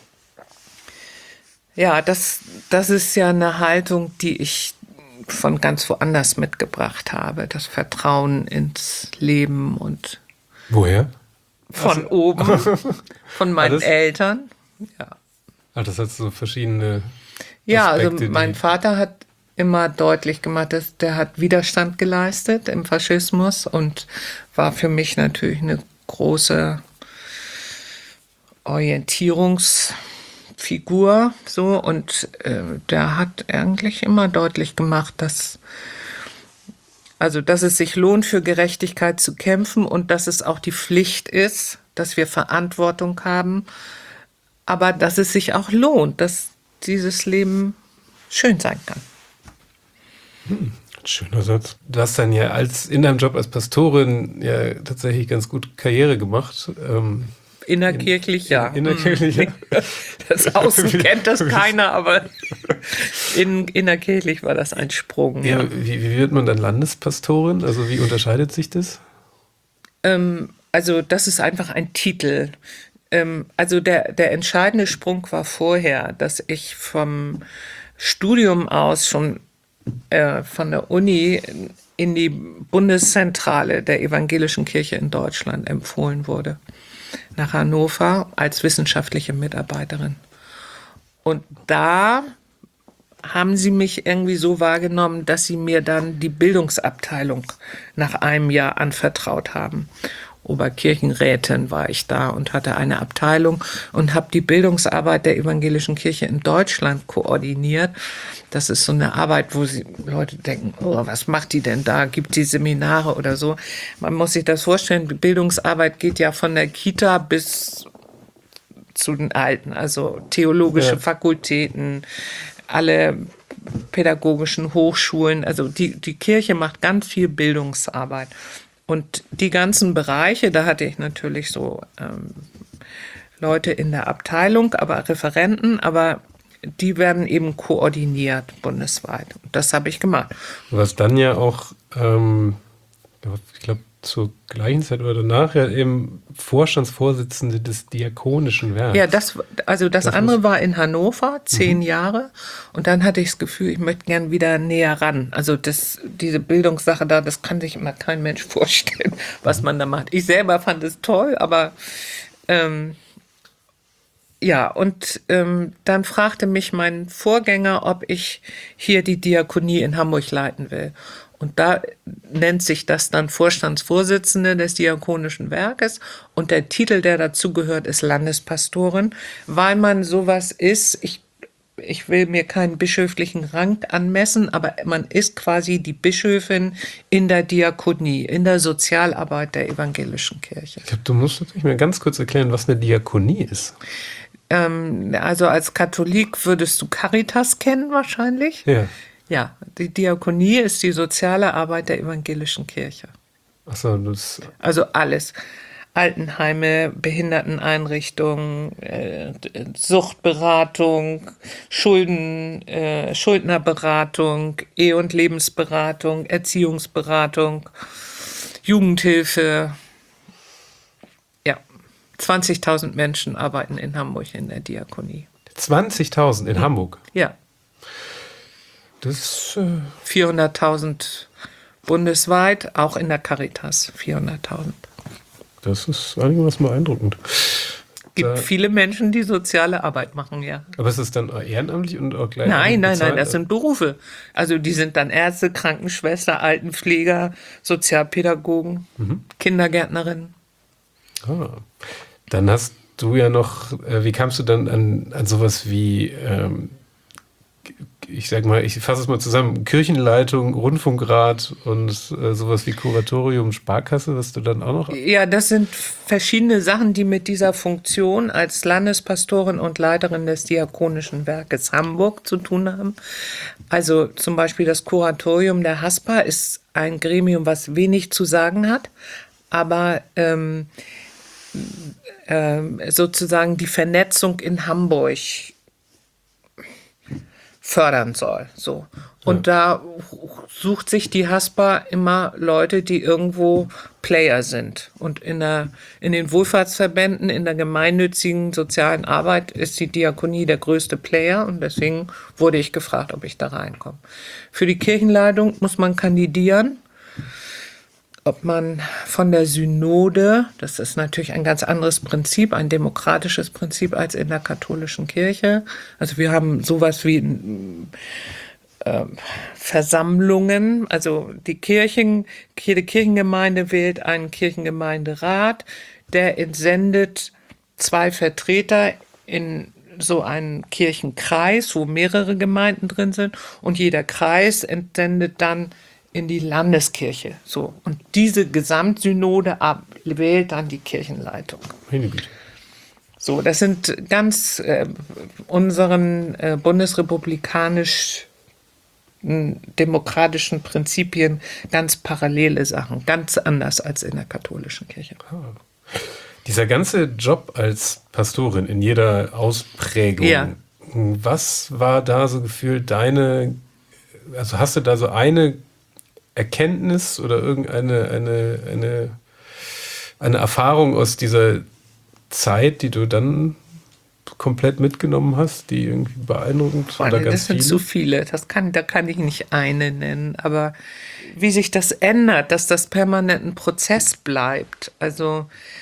ja, das, das ist ja eine Haltung, die ich von ganz woanders mitgebracht habe. Das Vertrauen ins Leben und woher? Von also, oben, von meinen alles? Eltern. Ja. Ach, das hat so verschiedene Ja, Aspekte, also mein Vater hat immer deutlich gemacht, dass der hat Widerstand geleistet im Faschismus und war für mich natürlich eine große Orientierungsfigur, so, und äh, der hat eigentlich immer deutlich gemacht, dass also dass es sich lohnt, für Gerechtigkeit zu kämpfen und dass es auch die Pflicht ist, dass wir Verantwortung haben, aber dass es sich auch lohnt, dass dieses Leben schön sein kann. Hm, schöner Satz. Du hast dann ja als in deinem Job als Pastorin ja tatsächlich ganz gut Karriere gemacht. Ähm, Innerkirchlich, in, ja. Innerkirchlich, ja. Das Außen kennt das keiner, aber in, innerkirchlich war das ein Sprung. Ja, ja. Wie, wie wird man dann Landespastorin? Also wie unterscheidet sich das? Ähm, also das ist einfach ein Titel. Ähm, also der, der entscheidende Sprung war vorher, dass ich vom Studium aus schon äh, von der Uni in die Bundeszentrale der Evangelischen Kirche in Deutschland empfohlen wurde. Nach Hannover als wissenschaftliche Mitarbeiterin. Und da haben sie mich irgendwie so wahrgenommen, dass sie mir dann die Bildungsabteilung nach einem Jahr anvertraut haben. Oberkirchenrätin war ich da und hatte eine Abteilung und habe die Bildungsarbeit der evangelischen Kirche in Deutschland koordiniert. Das ist so eine Arbeit, wo sie Leute denken, oh, was macht die denn da? Gibt die Seminare oder so? Man muss sich das vorstellen, die Bildungsarbeit geht ja von der Kita bis zu den Alten, also theologische ja. Fakultäten, alle pädagogischen Hochschulen. Also die, die Kirche macht ganz viel Bildungsarbeit. Und die ganzen Bereiche, da hatte ich natürlich so ähm, Leute in der Abteilung, aber Referenten, aber die werden eben koordiniert bundesweit. Und das habe ich gemacht. Was dann ja auch, ähm, ich glaube, zur gleichen Zeit oder danach ja eben Vorstandsvorsitzende des Diakonischen Werks. Ja, das, also das, das andere war in Hannover, zehn mhm. Jahre. Und dann hatte ich das Gefühl, ich möchte gern wieder näher ran. Also das, diese Bildungssache da, das kann sich immer kein Mensch vorstellen, was mhm. man da macht. Ich selber fand es toll, aber ähm, ja, und ähm, dann fragte mich mein Vorgänger, ob ich hier die Diakonie in Hamburg leiten will. Und da nennt sich das dann Vorstandsvorsitzende des Diakonischen Werkes. Und der Titel, der dazugehört, ist Landespastorin, weil man sowas ist, ich, ich will mir keinen bischöflichen Rang anmessen, aber man ist quasi die Bischöfin in der Diakonie, in der Sozialarbeit der evangelischen Kirche. Ich glaube, du musst natürlich mal ganz kurz erklären, was eine Diakonie ist. Ähm, also als Katholik würdest du Caritas kennen wahrscheinlich. Ja. Ja, die Diakonie ist die soziale Arbeit der evangelischen Kirche. Ach so, das also alles. Altenheime, Behinderteneinrichtungen, äh, Suchtberatung, Schulden, äh, Schuldnerberatung, Ehe- und Lebensberatung, Erziehungsberatung, Jugendhilfe. Ja, zwanzigtausend Menschen arbeiten in Hamburg in der Diakonie. zwanzigtausend in hm. Hamburg? Ja. Das äh vierhunderttausend bundesweit, auch in der Caritas vierhunderttausend. Das ist einigermaßen beeindruckend. Es gibt da viele Menschen, die soziale Arbeit machen, ja. Aber ist es dann ehrenamtlich und auch gleich? Nein, nein, nein, das sind Berufe. Also die sind dann Ärzte, Krankenschwester, Altenpfleger, Sozialpädagogen, mhm. Kindergärtnerinnen. Ah. Dann hast du ja noch, äh, wie kamst du dann an, an sowas wie ähm, ich sag mal, ich fasse es mal zusammen, Kirchenleitung, Rundfunkrat und äh, sowas wie Kuratorium, Sparkasse, was du dann auch noch... Ja, das sind verschiedene Sachen, die mit dieser Funktion als Landespastorin und Leiterin des Diakonischen Werkes Hamburg zu tun haben. Also zum Beispiel das Kuratorium der Haspa ist ein Gremium, was wenig zu sagen hat, aber ähm, äh, sozusagen die Vernetzung in Hamburg fördern soll. So. Und ja. da sucht sich die Haspa immer Leute, die irgendwo Player sind. Und in, der, in den Wohlfahrtsverbänden, in der gemeinnützigen sozialen Arbeit ist die Diakonie der größte Player. Und deswegen wurde ich gefragt, ob ich da reinkomme. Für die Kirchenleitung muss man kandidieren. Ob man von der Synode, das ist natürlich ein ganz anderes Prinzip, ein demokratisches Prinzip als in der katholischen Kirche. Also wir haben sowas wie äh, Versammlungen, also die Kirchen, jede Kirchengemeinde wählt einen Kirchengemeinderat, der entsendet zwei Vertreter in so einen Kirchenkreis, wo mehrere Gemeinden drin sind, und jeder Kreis entsendet dann in die Landeskirche. So. Und diese Gesamtsynode ab, wählt dann die Kirchenleitung. So, das sind ganz äh, unseren äh, bundesrepublikanisch demokratischen Prinzipien ganz parallele Sachen, ganz anders als in der katholischen Kirche. Ah. Dieser ganze Job als Pastorin in jeder Ausprägung, ja. Was war da so gefühlt deine, also hast du da so eine Erkenntnis oder irgendeine eine, eine, eine Erfahrung aus dieser Zeit, die du dann komplett mitgenommen hast, die irgendwie beeindruckend Boah, oder nee, ganz das sind viele? zu viele. Das kann, da kann ich nicht eine nennen. Aber wie sich das ändert, dass das permanent ein Prozess bleibt. Also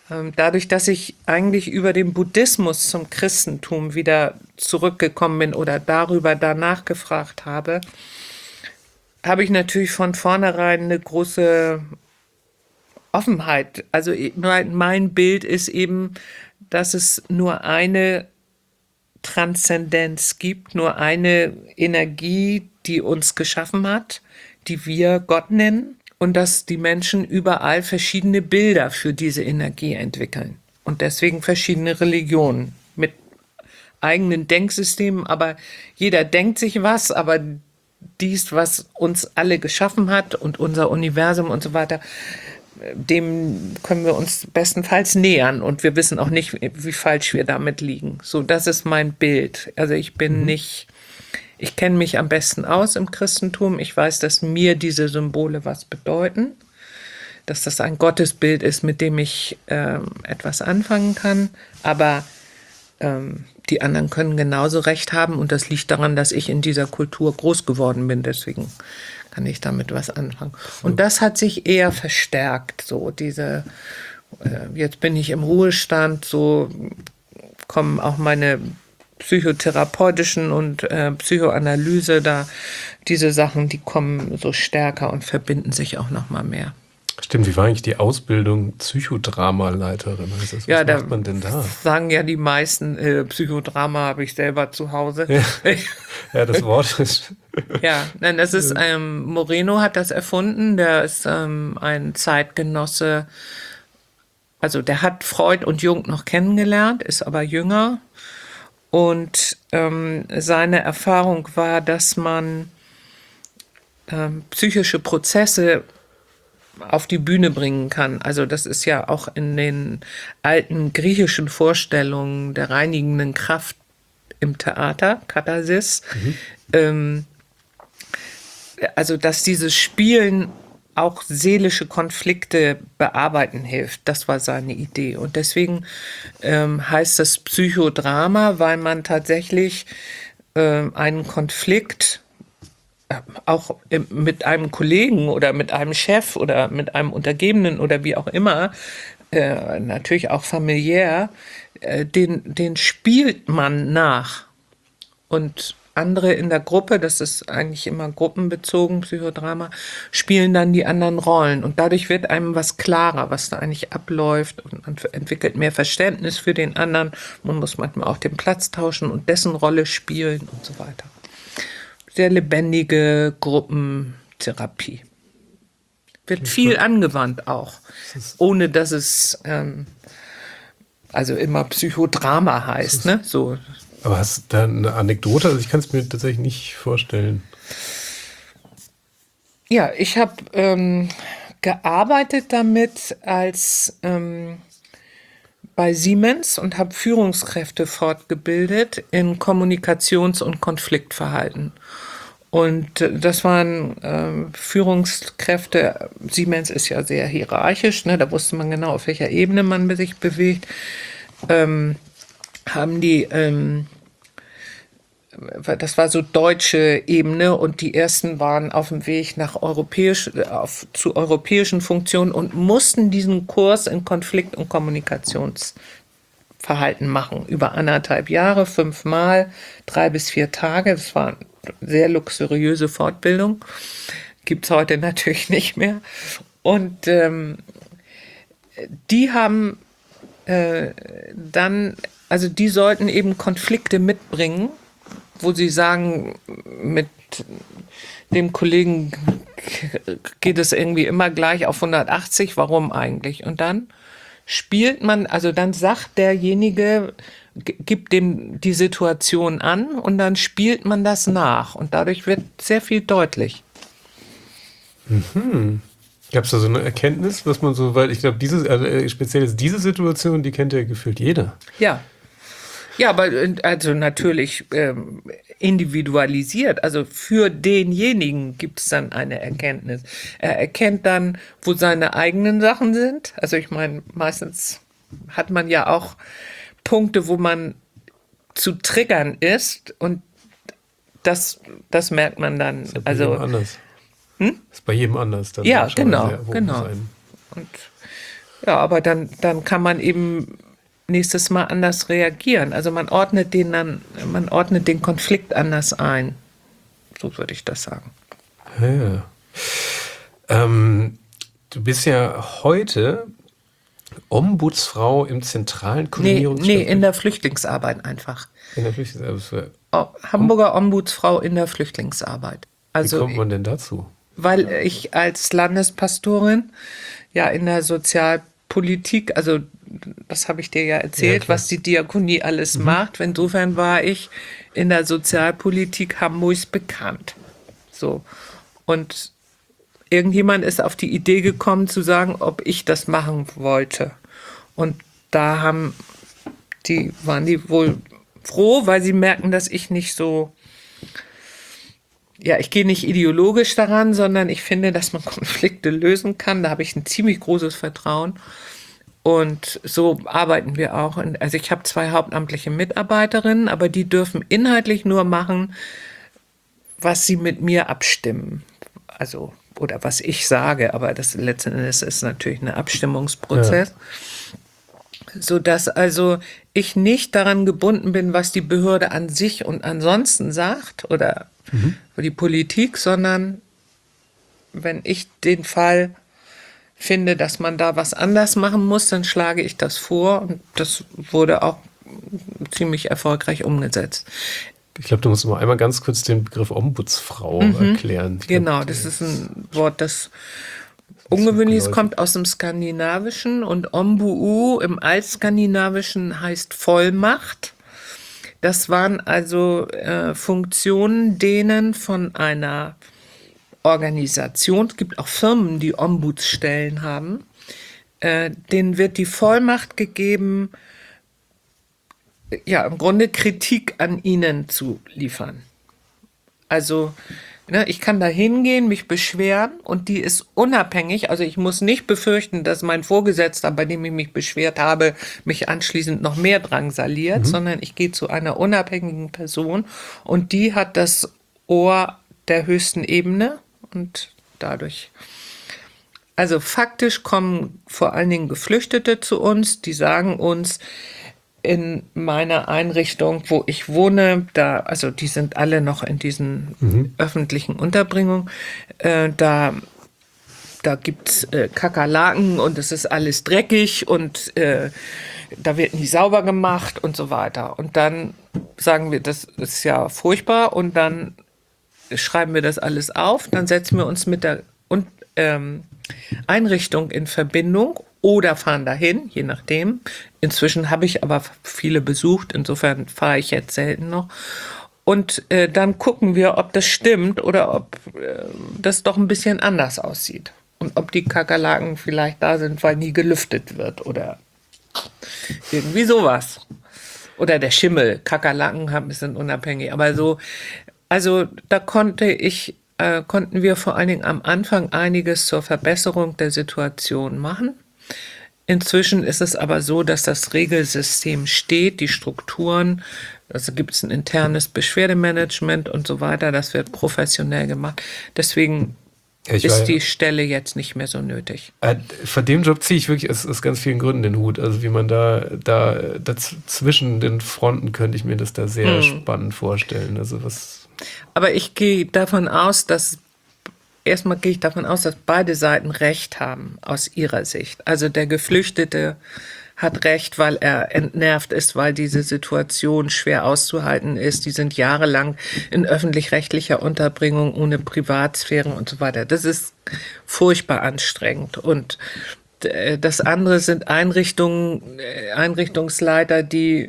Ähm, dadurch, dass ich eigentlich über den Buddhismus zum Christentum wieder zurückgekommen bin oder darüber danach gefragt habe, habe ich natürlich von vornherein eine große Offenheit. Also mein Bild ist eben, dass es nur eine Transzendenz gibt, nur eine Energie, die uns geschaffen hat, die wir Gott nennen, und dass die Menschen überall verschiedene Bilder für diese Energie entwickeln und deswegen verschiedene Religionen mit eigenen Denksystemen, aber jeder denkt sich was, aber dies, was uns alle geschaffen hat und unser Universum und so weiter, dem können wir uns bestenfalls nähern und wir wissen auch nicht, wie falsch wir damit liegen. So, das ist mein Bild. Also ich bin mhm. nicht, ich kenne mich am besten aus im Christentum. Ich weiß, dass mir diese Symbole was bedeuten, dass das ein Gottesbild ist, mit dem ich ähm, etwas anfangen kann. Aber ähm, die anderen können genauso recht haben und das liegt daran, dass ich in dieser Kultur groß geworden bin. Deswegen kann ich damit was anfangen. Und das hat sich eher verstärkt, so diese, äh, jetzt bin ich im Ruhestand, so kommen auch meine psychotherapeutischen und äh, Psychoanalyse, da diese Sachen, die kommen so stärker und verbinden sich auch noch mal mehr. Stimmt, wie war eigentlich die Ausbildung Psychodramaleiterin? Was ja, macht man denn da? Sagen ja die meisten, äh, Psychodrama habe ich selber zu Hause. Ja, ja, das Wort ist... Ja, nein, das ist, ähm, Moreno hat das erfunden, der ist ähm, ein Zeitgenosse, also der hat Freud und Jung noch kennengelernt, ist aber jünger und ähm, seine Erfahrung war, dass man ähm, psychische Prozesse auf die Bühne bringen kann. Also das ist ja auch in den alten griechischen Vorstellungen der reinigenden Kraft im Theater, Katharsis, mhm. ähm, also dass dieses Spielen auch seelische Konflikte bearbeiten hilft. Das war seine Idee. Und deswegen ähm, heißt das Psychodrama, weil man tatsächlich ähm, einen Konflikt äh, auch im, mit einem Kollegen oder mit einem Chef oder mit einem Untergebenen oder wie auch immer, äh, natürlich auch familiär, äh, den, den spielt man nach. Und andere in der Gruppe, das ist eigentlich immer gruppenbezogen, Psychodrama, spielen dann die anderen Rollen. Und dadurch wird einem was klarer, was da eigentlich abläuft. Und man entwickelt mehr Verständnis für den anderen. Man muss manchmal auch den Platz tauschen und dessen Rolle spielen und so weiter. Sehr lebendige Gruppentherapie. Wird viel angewandt auch, ohne dass es ähm, also immer Psychodrama heißt, ne? So. Aber hast du da eine Anekdote? Also ich kann es mir tatsächlich nicht vorstellen. Ja, ich habe ähm, gearbeitet damit als ähm, bei Siemens und habe Führungskräfte fortgebildet in Kommunikations- und Konfliktverhalten. Und äh, das waren ähm, Führungskräfte, Siemens ist ja sehr hierarchisch, ne? Da wusste man genau, auf welcher Ebene man sich bewegt. Ähm, haben die, ähm, das war so deutsche Ebene und die ersten waren auf dem Weg nach europäisch, auf, zu europäischen Funktionen und mussten diesen Kurs in Konflikt- und Kommunikationsverhalten machen. Über anderthalb Jahre, fünfmal, drei bis vier Tage. Das war eine sehr luxuriöse Fortbildung. Gibt's heute natürlich nicht mehr. Und ähm, die haben äh, dann Also die sollten eben Konflikte mitbringen, wo sie sagen, mit dem Kollegen geht es irgendwie immer gleich auf hundertachtzig, warum eigentlich? Und dann spielt man, also dann sagt derjenige, gibt dem die Situation an und dann spielt man das nach und dadurch wird sehr viel deutlich. Mhm. Gab es da so eine Erkenntnis, was man so, weil ich glaube, diese, also speziell ist diese Situation, die kennt ja gefühlt jeder. Ja. Ja, aber also natürlich ähm, individualisiert. Also für denjenigen gibt es dann eine Erkenntnis. Er erkennt dann, wo seine eigenen Sachen sind. Also ich meine, meistens hat man ja auch Punkte, wo man zu triggern ist und das, das merkt man dann. Das ist bei also jedem anders. Hm? Das ist bei jedem anders. Dann ja, genau, genau. Und Ja, aber dann, dann kann man eben nächstes Mal anders reagieren. Also man ordnet den dann, man ordnet den Konflikt anders ein. So würde ich das sagen. Ja. Ähm, du bist ja heute Ombudsfrau im zentralen Nee, Koordinierungsstelle. nee, in der Flüchtlingsarbeit einfach. in der Flüchtlingsarbeit. Oh, Hamburger Ombudsfrau in der Flüchtlingsarbeit. Wie Also, kommt man denn dazu? weil ich als Landespastorin ja in der Sozialpolitik, also das habe ich dir ja erzählt, Ja, klar. was die Diakonie alles macht. Insofern war ich in der Sozialpolitik Hamburgs bekannt. So. Und irgendjemand ist auf die Idee gekommen zu sagen, ob ich das machen wollte. Und da haben die, waren die wohl froh, weil sie merken, dass ich nicht so, ja, ich gehe nicht ideologisch daran, sondern ich finde, dass man Konflikte lösen kann. Da habe ich ein ziemlich großes Vertrauen. Und so arbeiten wir auch. Und also ich habe zwei hauptamtliche Mitarbeiterinnen, aber die dürfen inhaltlich nur machen, was sie mit mir abstimmen. Also, oder was ich sage, aber das letzten Endes ist natürlich ein Abstimmungsprozess. Ja. Sodass also ich nicht daran gebunden bin, was die Behörde an sich und ansonsten sagt oder mhm. die Politik, sondern wenn ich den Fall finde, dass man da was anders machen muss, dann schlage ich das vor und das wurde auch ziemlich erfolgreich umgesetzt. Ich glaube, du musst mal einmal ganz kurz den Begriff Ombudsfrau mhm. erklären. Ich genau, glaub, das ist ein Wort, das ungewöhnlich ist, kommt aus dem Skandinavischen und Ombu im Altskandinavischen heißt Vollmacht. Das waren also äh, Funktionen, denen von einer Organisation, es gibt auch Firmen, die Ombudsstellen haben, äh, denen wird die Vollmacht gegeben, ja, im Grunde Kritik an ihnen zu liefern. Also, ne, ich kann da hingehen, mich beschweren und die ist unabhängig. Also ich muss nicht befürchten, dass mein Vorgesetzter, bei dem ich mich beschwert habe, mich anschließend noch mehr drangsaliert, mhm. sondern ich gehe zu einer unabhängigen Person und die hat das Ohr der höchsten Ebene und dadurch. Also faktisch kommen vor allen Dingen Geflüchtete zu uns, die sagen uns, in meiner Einrichtung, wo ich wohne, da, also die sind alle noch in diesen mhm. öffentlichen Unterbringungen, äh, da, da gibt es äh, Kakerlaken und es ist alles dreckig und äh, da wird nie sauber gemacht und so weiter. Und dann sagen wir, das ist ja furchtbar und dann schreiben wir das alles auf, dann setzen wir uns mit der und, ähm, Einrichtung in Verbindung oder fahren dahin, je nachdem. Inzwischen habe ich aber viele besucht, insofern fahre ich jetzt selten noch. Und äh, dann gucken wir, ob das stimmt oder ob äh, das doch ein bisschen anders aussieht. Und ob die Kakerlaken vielleicht da sind, weil nie gelüftet wird oder irgendwie sowas. Oder der Schimmel. Kakerlaken haben ein bisschen unabhängig. Aber so, also da konnte ich Äh, konnten wir vor allen Dingen am Anfang einiges zur Verbesserung der Situation machen. Inzwischen ist es aber so, dass das Regelsystem steht, die Strukturen, also gibt es ein internes Beschwerdemanagement und so weiter, das wird professionell gemacht. Deswegen ich ist die Stelle jetzt nicht mehr so nötig. Äh, von dem Job ziehe ich wirklich aus, aus ganz vielen Gründen den Hut. Also wie man da, da zwischen den Fronten könnte ich mir das da sehr hm. spannend vorstellen. Also was Aber ich gehe davon aus, dass erstmal gehe ich davon aus, dass beide Seiten Recht haben aus ihrer Sicht. Also der Geflüchtete hat Recht, weil er entnervt ist, weil diese Situation schwer auszuhalten ist. Die sind jahrelang in öffentlich-rechtlicher Unterbringung ohne Privatsphäre und so weiter. Das ist furchtbar anstrengend. Und das andere sind Einrichtungen, Einrichtungsleiter, die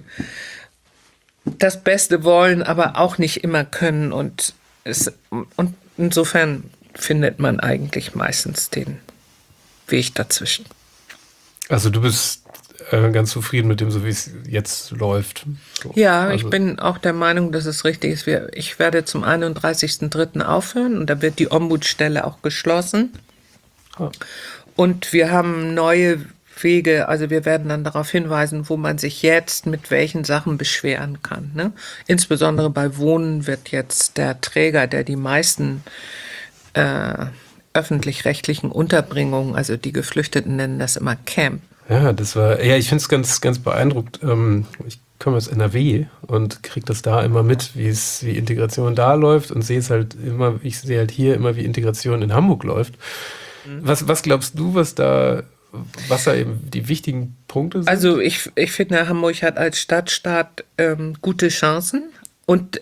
das Beste wollen, aber auch nicht immer können. Und, es, und insofern findet man eigentlich meistens den Weg dazwischen. Also du bist äh, ganz zufrieden mit dem, so wie es jetzt läuft? So. Ja, also. Ich bin auch der Meinung, dass es richtig ist. Ich werde zum einunddreißigsten dritten aufhören und da wird die Ombudsstelle auch geschlossen. Ah. Und wir haben neue Wege, also wir werden dann darauf hinweisen, wo man sich jetzt mit welchen Sachen beschweren kann. Ne? Insbesondere bei Wohnen wird jetzt der Träger, der die meisten äh, öffentlich-rechtlichen Unterbringungen, also die Geflüchteten nennen das immer Camp. Ja, das war, ja, ich finde es ganz, ganz beeindruckend. Ähm, ich komme aus N R W und kriege das da immer mit, wie es, wie Integration da läuft und sehe es halt immer, ich sehe halt hier immer, wie Integration in Hamburg läuft. Mhm. Was, was glaubst du, was da, was da eben die wichtigen Punkte sind? Also ich, ich finde, Hamburg hat als Stadtstaat ähm, gute Chancen und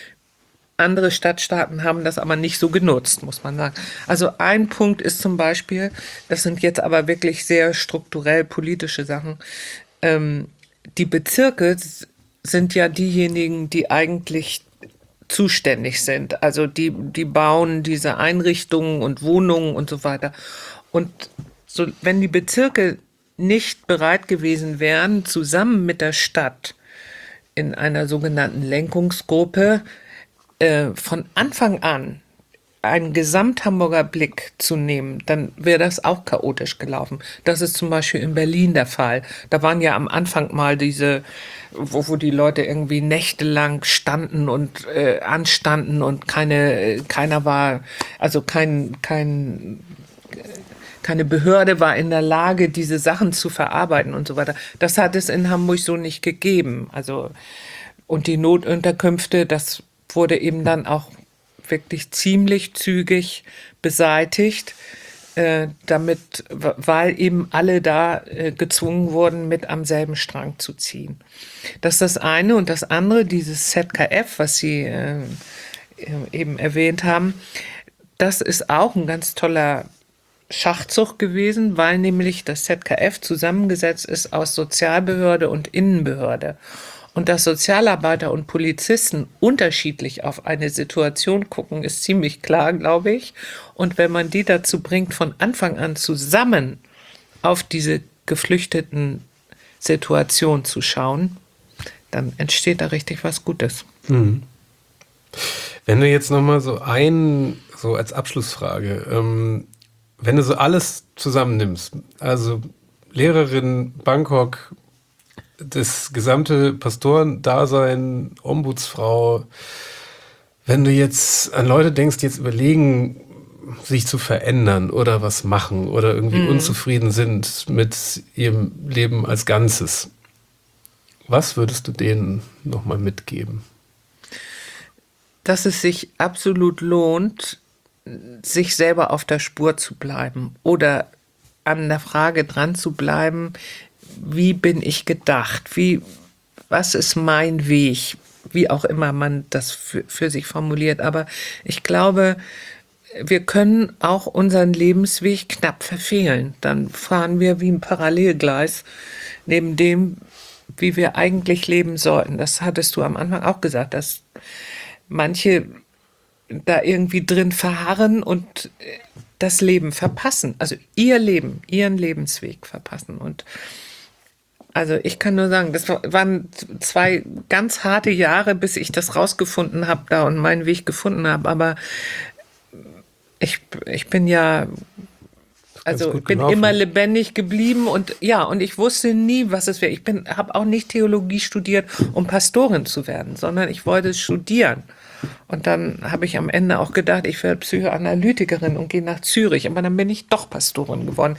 andere Stadtstaaten haben das aber nicht so genutzt, muss man sagen. Also ein Punkt ist zum Beispiel, das sind jetzt aber wirklich sehr strukturell politische Sachen, ähm, die Bezirke sind ja diejenigen, die eigentlich zuständig sind. Also die, die bauen diese Einrichtungen und Wohnungen und so weiter. Und so, wenn die Bezirke nicht bereit gewesen wären, zusammen mit der Stadt in einer sogenannten Lenkungsgruppe von Anfang an einen Gesamthamburger Blick zu nehmen, dann wäre das auch chaotisch gelaufen. Das ist zum Beispiel in Berlin der Fall. Da waren ja am Anfang mal diese, wo, wo die Leute irgendwie nächtelang standen und äh, anstanden und keine, keiner war, also kein, kein, keine Behörde war in der Lage, diese Sachen zu verarbeiten und so weiter. Das hat es in Hamburg so nicht gegeben. Also, und die Notunterkünfte, das wurde eben dann auch wirklich ziemlich zügig beseitigt, äh, damit, weil eben alle da äh, gezwungen wurden, mit am selben Strang zu ziehen. Das ist das eine. Und das andere, dieses Z K F, was Sie äh, eben erwähnt haben, das ist auch ein ganz toller Schachzug gewesen, weil nämlich das Z K F zusammengesetzt ist aus Sozialbehörde und Innenbehörde. Und dass Sozialarbeiter und Polizisten unterschiedlich auf eine Situation gucken, ist ziemlich klar, glaube ich. Und wenn man die dazu bringt, von Anfang an zusammen auf diese geflüchteten Situation zu schauen, dann entsteht da richtig was Gutes. Mhm. Wenn du jetzt nochmal so ein, so als Abschlussfrage, ähm, wenn du so alles zusammennimmst, also Lehrerin, Bangkok, das gesamte Pastorendasein, Ombudsfrau, wenn du jetzt an Leute denkst, die jetzt überlegen, sich zu verändern oder was machen oder irgendwie mhm. unzufrieden sind mit ihrem Leben als Ganzes, was würdest du denen nochmal mitgeben? Dass es sich absolut lohnt, sich selber auf der Spur zu bleiben oder an der Frage dran zu bleiben, wie bin ich gedacht? Wie, was ist mein Weg? Wie auch immer man das für, für sich formuliert. Aber ich glaube, wir können auch unseren Lebensweg knapp verfehlen. Dann fahren wir wie ein Parallelgleis neben dem, wie wir eigentlich leben sollten. Das hattest du am Anfang auch gesagt, dass manche da irgendwie drin verharren und das Leben verpassen. Also ihr Leben, ihren Lebensweg verpassen. Und also ich kann nur sagen, das waren zwei ganz harte Jahre, bis ich das rausgefunden habe da und meinen Weg gefunden habe. Aber ich, ich bin ja, also bin immer lebendig geblieben und ja, und ich wusste nie, was es wäre. Ich bin, habe auch nicht Theologie studiert, um Pastorin zu werden, sondern ich wollte es studieren. Und dann habe ich am Ende auch gedacht, ich werde Psychoanalytikerin und gehe nach Zürich. Aber dann bin ich doch Pastorin geworden.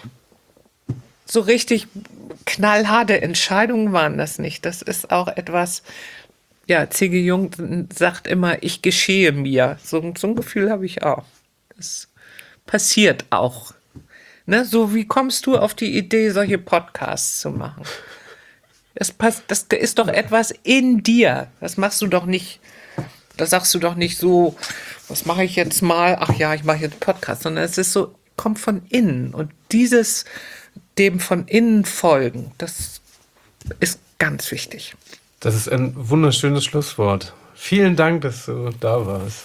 So richtig knallharte Entscheidungen waren das nicht. Das ist auch etwas, ja, C G Jung sagt immer, ich geschehe mir. So, so ein Gefühl habe ich auch. Das passiert auch. Ne? So, wie kommst du auf die Idee, solche Podcasts zu machen? Das, passt, das ist doch etwas in dir. Das machst du doch nicht, das sagst du doch nicht so, was mache ich jetzt mal? Ach ja, ich mache jetzt Podcast. Sondern es ist so, kommt von innen. Und dieses dem von innen folgen, das ist ganz wichtig. Das ist ein wunderschönes Schlusswort. Vielen Dank, dass du da warst.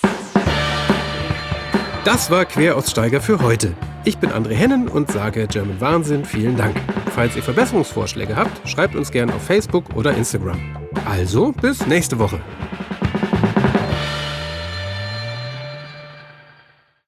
Das war Queraussteiger für heute. Ich bin André Hennen und sage German Wahnsinn vielen Dank. Falls ihr Verbesserungsvorschläge habt, schreibt uns gerne auf Facebook oder Instagram. Also bis nächste Woche.